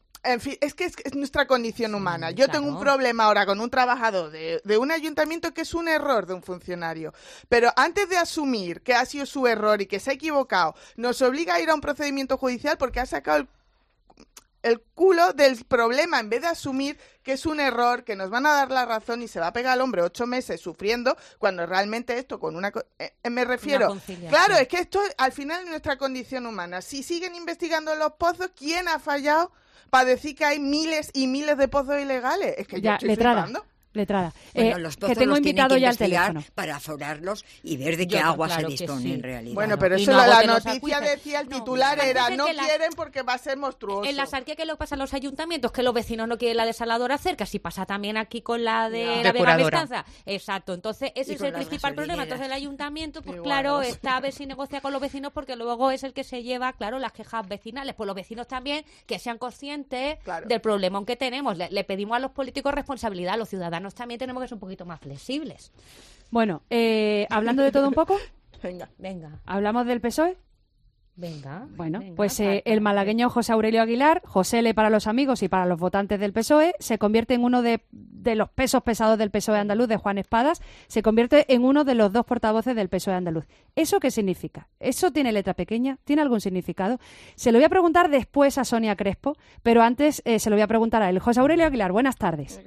es que es nuestra condición humana. Yo tengo un problema ahora con un trabajador de un ayuntamiento que es un error de un funcionario, pero antes de asumir que ha sido su error y que se ha equivocado, nos obliga a ir a un procedimiento judicial porque ha sacado el culo del problema en vez de asumir que es un error, que nos van a dar la razón y se va a pegar al hombre 8 meses sufriendo, cuando realmente esto con me refiero, claro, es que esto al final es nuestra condición humana. Si siguen investigando los pozos, ¿quién ha fallado para decir que hay miles y miles de pozos ilegales? Es que yo estoy flipando. Letrada. Bueno, los pozos que tengo los invitado tienen que ya al investigar teléfono para aforarlos y ver de qué agua se dispone en realidad. Bueno, pero Y eso no la agoten los noticia acuíferos. decía, el titular era, no que quieren porque va a ser monstruoso. En la Sarquía, ¿qué es lo que pasa en los ayuntamientos? Que los vecinos no quieren la desaladora cerca, si pasa también aquí con la de la Vega Mestanza. Exacto, entonces ese es el principal problema. Entonces el ayuntamiento, pues claro, está a ver si negocia con los vecinos, porque luego es el que se lleva, claro, las quejas vecinales. Pues los vecinos también que sean conscientes del problemón que tenemos. Le pedimos a los políticos responsabilidad, a los ciudadanos también tenemos que ser un poquito más flexibles. Bueno, hablando de todo un poco, venga. ¿Hablamos del PSOE? Venga. Bueno, pues el malagueño José Aurelio Aguilar, Josele para los amigos y para los votantes del PSOE, se convierte en uno de los pesos pesados del PSOE andaluz, de Juan Espadas, se convierte en uno de los 2 portavoces del PSOE andaluz. ¿Eso qué significa? ¿Eso tiene letra pequeña? ¿Tiene algún significado? Se lo voy a preguntar después a Sonia Crespo, pero antes se lo voy a preguntar a él. José Aurelio Aguilar, buenas tardes.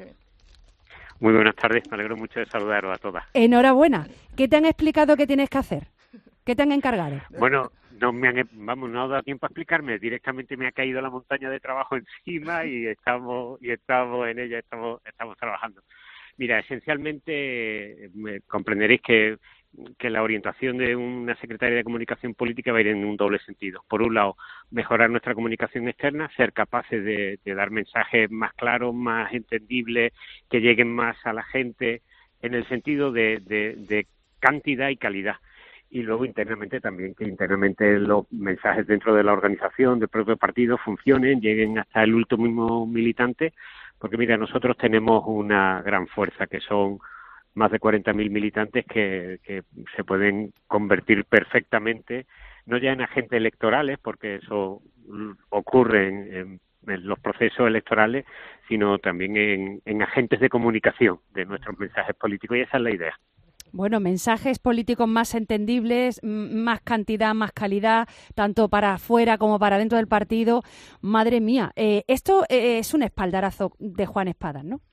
Muy buenas tardes, me alegro mucho de saludaros a todas. Enhorabuena. ¿Qué te han explicado que tienes que hacer? ¿Qué te han encargado? Bueno, no ha dado tiempo a explicarme, directamente me ha caído la montaña de trabajo encima y estamos en ella, estamos trabajando. Mira, esencialmente comprenderéis que la orientación de una secretaria de comunicación política va a ir en un doble sentido. Por un lado, mejorar nuestra comunicación externa, ser capaces de dar mensajes más claros, más entendibles, que lleguen más a la gente, en el sentido de cantidad y calidad. Y luego internamente también, que internamente los mensajes dentro de la organización, del propio partido, funcionen, lleguen hasta el último militante, porque mira, nosotros tenemos una gran fuerza, que son más de 40.000 militantes que se pueden convertir perfectamente, no ya en agentes electorales, porque eso ocurre en los procesos electorales, sino también en agentes de comunicación de nuestros mensajes políticos, y esa es la idea. Bueno, mensajes políticos más entendibles, más cantidad, más calidad, tanto para afuera como para dentro del partido. Madre mía, esto es un espaldarazo de Juan Espadas, ¿no?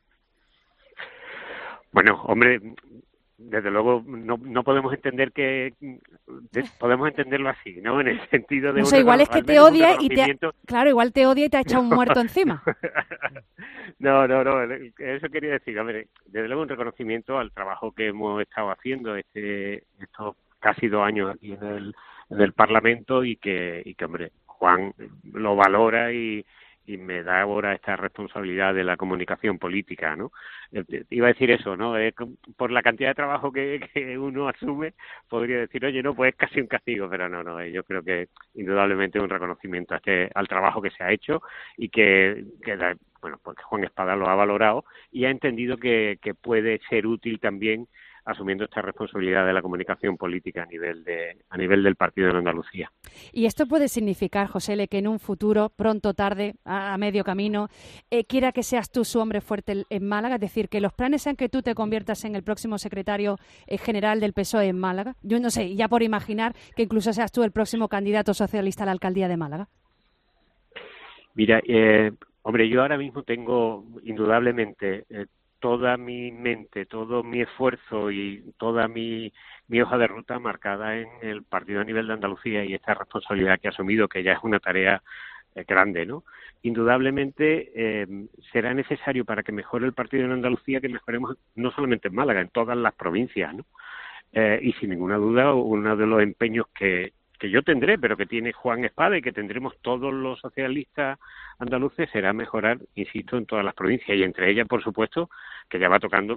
Bueno, hombre, desde luego no podemos entender podemos entenderlo así, ¿no? En el sentido de no sé, igual es que te odia y igual te odia y te ha echado un muerto encima. No, eso quería decir, hombre, desde luego un reconocimiento al trabajo que hemos estado haciendo estos casi 2 años aquí en el Parlamento y que hombre, Juan lo valora y me da ahora esta responsabilidad de la comunicación política, ¿no? Iba a decir eso, ¿no? Por la cantidad de trabajo que uno asume, podría decir, oye, no, pues es casi un castigo, pero no, yo creo que indudablemente es un reconocimiento al trabajo que se ha hecho y que porque Juan Espadas lo ha valorado y ha entendido que puede ser útil también asumiendo esta responsabilidad de la comunicación política a nivel del partido en Andalucía. Y esto puede significar, Josele, que en un futuro, pronto o tarde, a medio camino, quiera que seas tú su hombre fuerte en Málaga, es decir, que los planes sean que tú te conviertas en el próximo secretario general del PSOE en Málaga. Yo no sé, ya por imaginar que incluso seas tú el próximo candidato socialista a la alcaldía de Málaga. Mira, hombre, yo ahora mismo tengo indudablemente toda mi mente, todo mi esfuerzo y toda mi hoja de ruta marcada en el partido a nivel de Andalucía y esta responsabilidad que he asumido, que ya es una tarea grande, ¿no? Indudablemente será necesario para que mejore el partido en Andalucía que mejoremos no solamente en Málaga, en todas las provincias, ¿no? Y sin ninguna duda uno de los empeños que yo tendré, pero que tiene Juan Espadas y que tendremos todos los socialistas andaluces, será mejorar, insisto, en todas las provincias y entre ellas, por supuesto, que ya va tocando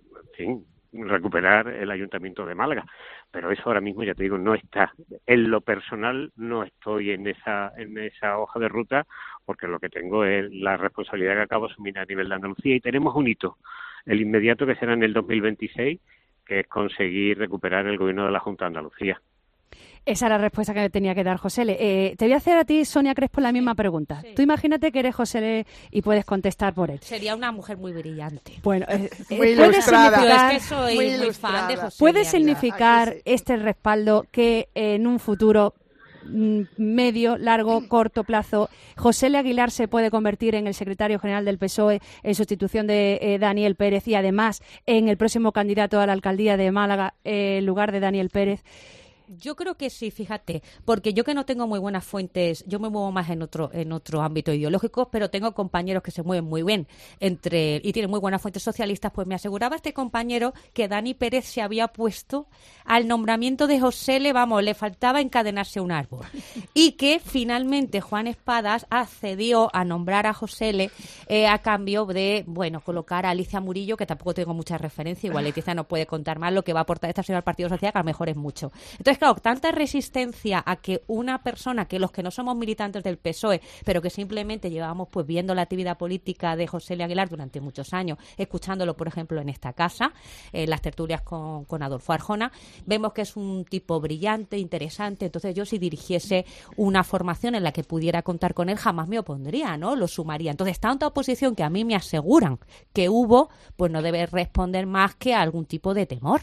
recuperar el Ayuntamiento de Málaga. Pero eso ahora mismo, ya te digo, no está. En lo personal no estoy en esa hoja de ruta porque lo que tengo es la responsabilidad que acabo de asumir a nivel de Andalucía y tenemos un hito, el inmediato, que será en el 2026, que es conseguir recuperar el gobierno de la Junta de Andalucía. Esa era la respuesta que tenía que dar Josele. Te voy a hacer a ti, Sonia Crespo, la misma pregunta. Sí. Tú imagínate que eres Josele y puedes contestar por él. Sería una mujer muy brillante. Bueno, muy ilustrada. Es que soy muy fan de Josele. ¿Puede significar este respaldo que en un futuro medio, largo, corto plazo, José L. Aguilar se puede convertir en el secretario general del PSOE en sustitución de Daniel Pérez y además en el próximo candidato a la alcaldía de Málaga en lugar de Daniel Pérez? Yo creo que sí, fíjate, porque yo que no tengo muy buenas fuentes, yo me muevo más en otro ámbito ideológico, pero tengo compañeros que se mueven muy bien y tienen muy buenas fuentes socialistas, pues me aseguraba este compañero que Dani Pérez se había puesto al nombramiento de José L., le faltaba encadenarse un árbol, y que finalmente Juan Espadas accedió a nombrar a José L. A cambio de, colocar a Alicia Murillo, que tampoco tengo mucha referencia, igual Leticia no puede contar más lo que va a aportar esta señora al Partido Social, que a lo mejor es mucho. Entonces, claro, tanta resistencia a que una persona, que los que no somos militantes del PSOE, pero que simplemente llevamos pues viendo la actividad política de José L. Aguilar durante muchos años, escuchándolo, por ejemplo, en esta casa, en las tertulias con Adolfo Arjona, vemos que es un tipo brillante, interesante. Entonces, yo si dirigiese una formación en la que pudiera contar con él, jamás me opondría, ¿no? Lo sumaría. Entonces, tanta oposición que a mí me aseguran que hubo, pues no debe responder más que a algún tipo de temor.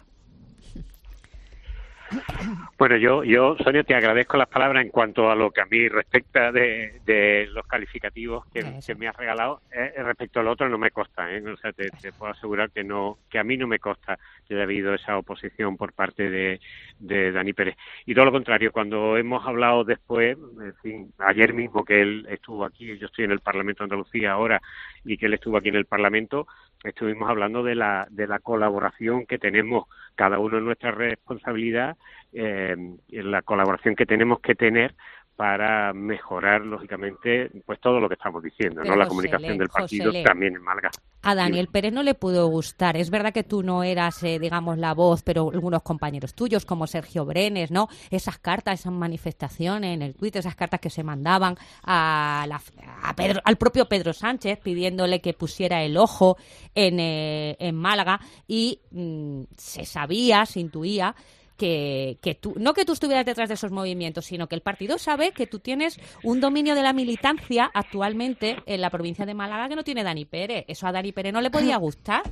Bueno, yo, Sonia, te agradezco las palabras en cuanto a lo que a mí respecta de los calificativos que me has regalado. Respecto al otro no me consta, O sea, te puedo asegurar que a mí no me consta que haya habido esa oposición por parte de Dani Pérez. Y todo lo contrario, cuando hemos hablado después, en fin, ayer mismo que él estuvo aquí, yo estoy en el Parlamento de Andalucía ahora, y que él estuvo aquí en el Parlamento, estuvimos hablando de la colaboración que tenemos cada uno en nuestra responsabilidad, en la colaboración que tenemos que tener para mejorar, lógicamente, pues todo lo que estamos diciendo, pero ¿no? La comunicación del partido también en Málaga. A Daniel Pérez no le pudo gustar. Es verdad que tú no eras, digamos, la voz, pero algunos compañeros tuyos, como Sergio Brenes, ¿no? Esas cartas, esas manifestaciones en el Twitter, esas cartas que se mandaban al propio Pedro Sánchez pidiéndole que pusiera el ojo en Málaga y se sabía, se intuía que tú, no que tú estuvieras detrás de esos movimientos, sino que el partido sabe que tú tienes un dominio de la militancia actualmente en la provincia de Málaga que no tiene Dani Pérez. Eso a Dani Pérez no le podía gustar.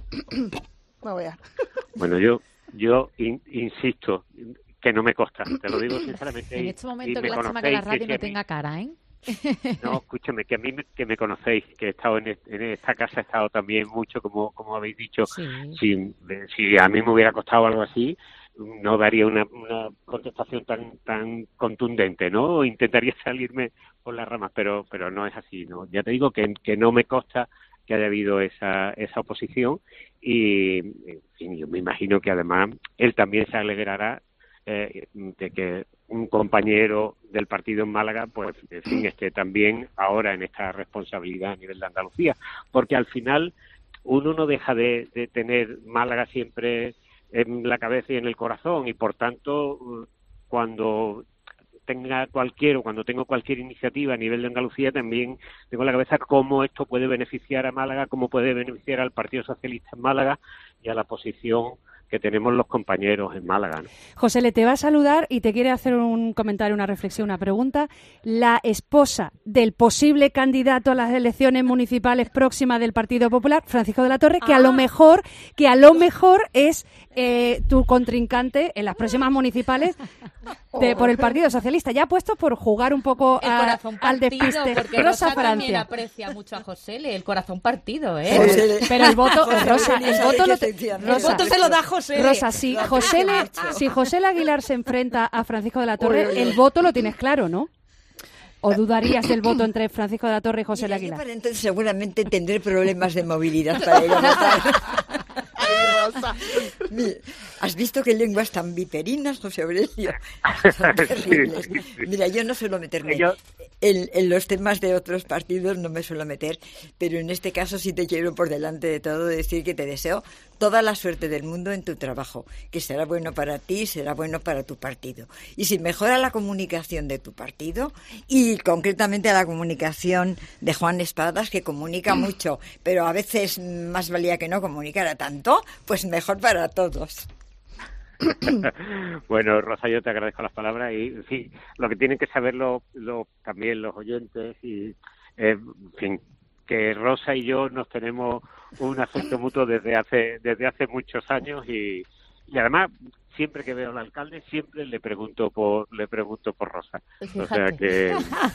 Bueno, yo insisto que no me consta, te lo digo sinceramente. En este momento, que lástima que la radio no tenga cara, ¿eh? No, escúchame, que a mí que me conocéis, que he estado en esta casa, he estado también mucho, como habéis dicho. Sí. Si a mí me hubiera costado algo así, no daría una contestación tan contundente, ¿no? Intentaría salirme por las ramas, pero no es así, ¿no? Ya te digo que no me consta que haya habido esa oposición y, en fin, yo me imagino que además él también se alegrará de que un compañero del partido en Málaga, pues, en fin, esté también ahora en esta responsabilidad a nivel de Andalucía, porque al final uno no deja de tener Málaga siempre en la cabeza y en el corazón, y por tanto, cuando tengo cualquier iniciativa a nivel de Andalucía, también tengo en la cabeza cómo esto puede beneficiar a Málaga, cómo puede beneficiar al Partido Socialista en Málaga y a la posición que tenemos los compañeros en Málaga, ¿no? José, le te va a saludar y te quiere hacer un comentario, una reflexión, una pregunta. La esposa del posible candidato a las elecciones municipales próximas del Partido Popular, Francisco de la Torre, que a lo mejor es tu contrincante en las próximas municipales por el Partido Socialista. Ya puesto por jugar un poco al despiste. Porque Rosa también aprecia mucho a José L., el corazón partido, ¿eh? Pero el voto, Rosa, el voto se lo da José L. Rosa, si José L. Aguilar se enfrenta a Francisco de la Torre, el voto lo tienes claro, ¿no? ¿O dudarías del voto entre Francisco de la Torre y José L. Aguilar? Para entonces seguramente tendré problemas de movilidad para ir a votar. Mira, ¿has visto qué lenguas tan viperinas, José Aurelio? Son terribles. Mira, yo no suelo meterme en los temas de otros partidos, no me suelo meter, pero en este caso sí te quiero por delante de todo decir que te deseo toda la suerte del mundo en tu trabajo, que será bueno para ti, será bueno para tu partido. Y si mejora la comunicación de tu partido, y concretamente la comunicación de Juan Espadas, que comunica mucho, pero a veces más valía que no comunicara tanto, pues mejor para todos. Bueno, Rosa, yo te agradezco las palabras y, en fin, lo que tienen que saber también los oyentes y, en fin, que Rosa y yo nos tenemos un afecto mutuo desde hace muchos años y además siempre que veo al alcalde, siempre le pregunto por Rosa. Fíjate. O sea que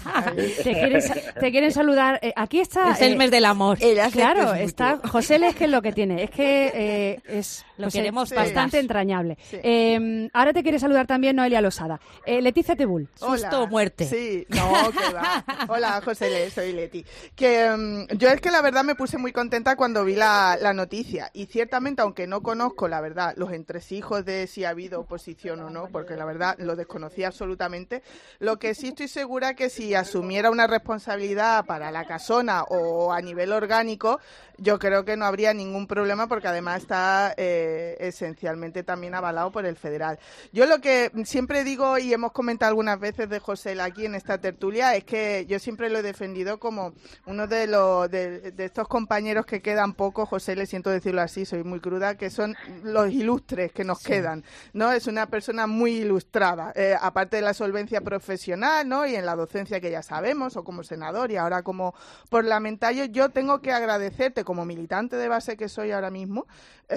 te quieren saludar. Aquí está. Es el mes del amor. Claro, está José Le, es que es lo que tiene. Es que es lo queremos bastante entrañable. Sí. Ahora te quiere saludar también Noelia Losada. Leticia Tebul. Susto o muerte. Sí, no, que va. Hola, José Le, soy Leti. Que yo es que la verdad me puse muy contenta cuando vi la noticia. Y ciertamente, aunque no conozco, la verdad, los entresijos de si ha habido oposición o no, porque la verdad lo desconocía absolutamente, lo que sí estoy segura que si asumiera una responsabilidad para la casona o a nivel orgánico, yo creo que no habría ningún problema, porque además está esencialmente también avalado por el federal. Yo lo que siempre digo, y hemos comentado algunas veces de José aquí en esta tertulia, es que yo siempre lo he defendido como uno de estos compañeros que quedan pocos, José, le siento decirlo así, soy muy cruda, que son los ilustres que nos quedan, ¿no? Es una persona muy ilustrada, aparte de la solvencia profesional, ¿no? Y en la docencia, que ya sabemos, o como senador y ahora como parlamentario. Yo tengo que agradecerte, como militante de base que soy ahora mismo,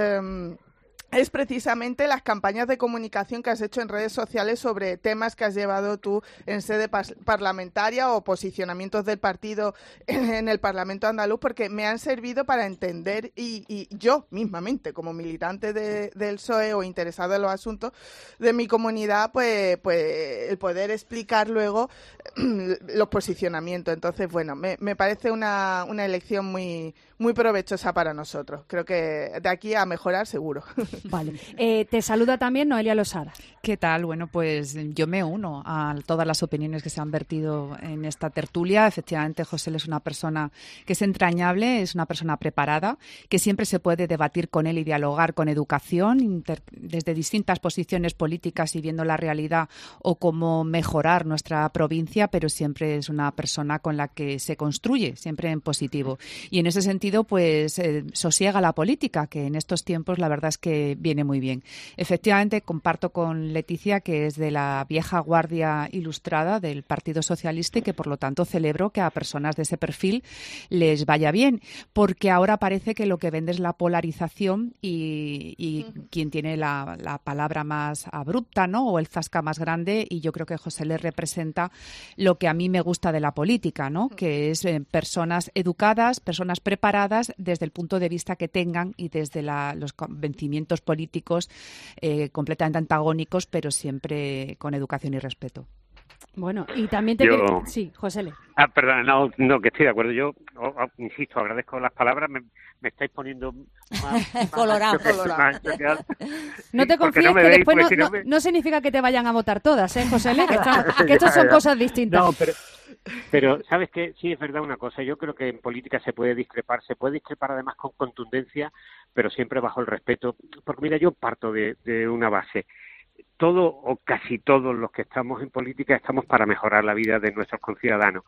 es precisamente las campañas de comunicación que has hecho en redes sociales sobre temas que has llevado tú en sede parlamentaria o posicionamientos del partido en el Parlamento andaluz, porque me han servido para entender, y yo mismamente, como militante del PSOE o interesado en los asuntos de mi comunidad, pues el poder explicar luego los posicionamientos. Entonces, bueno, me parece una elección muy, muy provechosa para nosotros. Creo que de aquí a mejorar seguro. Vale. Te saluda también Noelia Losada. ¿Qué tal? Bueno, pues yo me uno a todas las opiniones que se han vertido en esta tertulia. Efectivamente, José es una persona que es entrañable, es una persona preparada, que siempre se puede debatir con él y dialogar con educación desde distintas posiciones políticas y viendo la realidad o cómo mejorar nuestra provincia, pero siempre es una persona con la que se construye, siempre en positivo. Y en ese sentido, pues sosiega la política, que en estos tiempos la verdad es que viene muy bien. Efectivamente, comparto con Leticia que es de la vieja guardia ilustrada del Partido Socialista y que, por lo tanto, celebro que a personas de ese perfil les vaya bien, porque ahora parece que lo que vende es la polarización y quien tiene la palabra más abrupta, ¿no? O el zasca más grande, y yo creo que José le representa lo que a mí me gusta de la política, ¿no? Que es personas educadas, personas preparadas desde el punto de vista que tengan y desde los convencimientos políticos completamente antagónicos, pero siempre con educación y respeto. Bueno, y también Sí, José Le. Perdón, no, que estoy de acuerdo. Yo, insisto, agradezco las palabras, me estáis poniendo más colorado. No te confíes, que después no significa que te vayan a votar todas, José Le, que estas son cosas distintas. No, pero ¿sabes qué? Sí, es verdad una cosa. Yo creo que en política se puede discrepar además con contundencia, pero siempre bajo el respeto. Porque mira, yo parto de una base. Todo o casi todos los que estamos en política estamos para mejorar la vida de nuestros conciudadanos.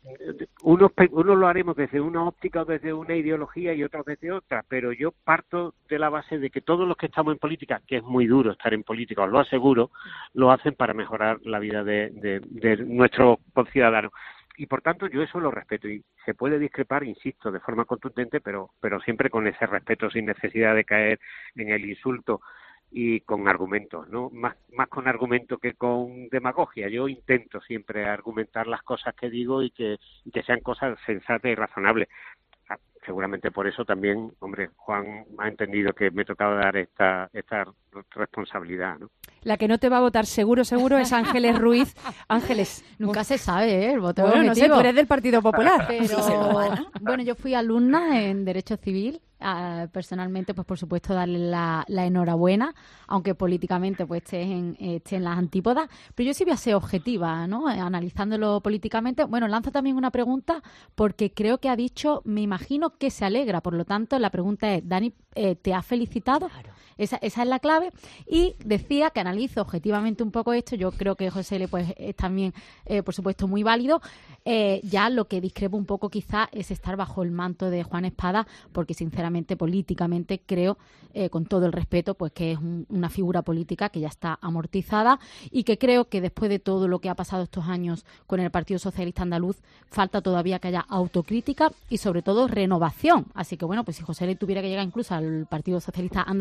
Unos lo haremos desde una óptica o desde una ideología y otros desde otra, pero yo parto de la base de que todos los que estamos en política, que es muy duro estar en política, os lo aseguro, lo hacen para mejorar la vida de nuestros conciudadanos. Y por tanto yo eso lo respeto, y se puede discrepar, insisto, de forma contundente, pero siempre con ese respeto, sin necesidad de caer en el insulto y con argumentos, ¿no? Más con argumentos que con demagogia. Yo intento siempre argumentar las cosas que digo y que sean cosas sensatas y razonables. Seguramente por eso también, hombre, Juan ha entendido que me tocaba dar esta responsabilidad, ¿no? La que no te va a votar seguro es Ángeles Ruiz. Ángeles. Nunca se sabe, el voto bueno, no sé, tú eres del Partido Popular. Pero, bueno, yo fui alumna en Derecho Civil. Personalmente, pues por supuesto darle la enhorabuena, aunque políticamente pues esté en las antípodas, pero yo sí voy a ser objetiva, ¿no? Analizándolo políticamente. Bueno, lanzo también una pregunta, porque creo que ha dicho, me imagino que se alegra, por lo tanto la pregunta es, Dani, ¿te ha felicitado? Claro. Esa es la clave. Y decía que analizo objetivamente un poco esto. Yo creo que José Le pues es también, por supuesto, muy válido. Ya lo que discrepo un poco quizá es estar bajo el manto de Juan Espada, porque sinceramente, políticamente, creo, con todo el respeto, pues que es una figura política que ya está amortizada y que creo que después de todo lo que ha pasado estos años con el Partido Socialista Andaluz, falta todavía que haya autocrítica y sobre todo renovación. Así que bueno, pues si José Le tuviera que llegar incluso al Partido Socialista Andaluz,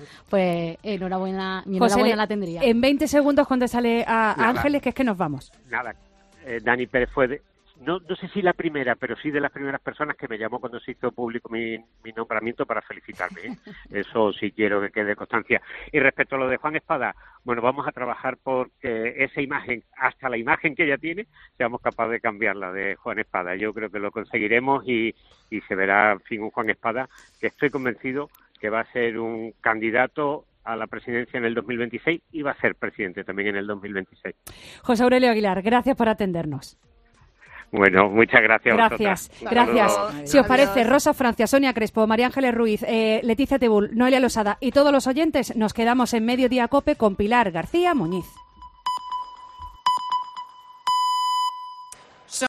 pues enhorabuena, mi José, enhorabuena la tendría. En 20 segundos contéstale a Nada. Ángeles, que es que nos vamos. Nada, Dani Pérez fue no sé si la primera, pero sí de las primeras personas que me llamó cuando se hizo público mi nombramiento para felicitarme, ¿eh? Eso sí quiero que quede constancia. Y respecto a lo de Juan Espada, bueno, vamos a trabajar por que esa imagen, hasta la imagen que ella tiene, seamos capaces de cambiarla de Juan Espada. Yo creo que lo conseguiremos y se verá, en fin, un Juan Espada que estoy convencido que va a ser un candidato a la presidencia en el 2026 y va a ser presidente también en el 2026. José Aurelio Aguilar, gracias por atendernos. Bueno, muchas gracias. Gracias, Gracias. Si os parece, Rosa Francia, Sonia Crespo, María Ángeles Ruiz, Leticia Tebul, Noelia Losada y todos los oyentes, nos quedamos en Mediodía COPE con Pilar García Muñiz.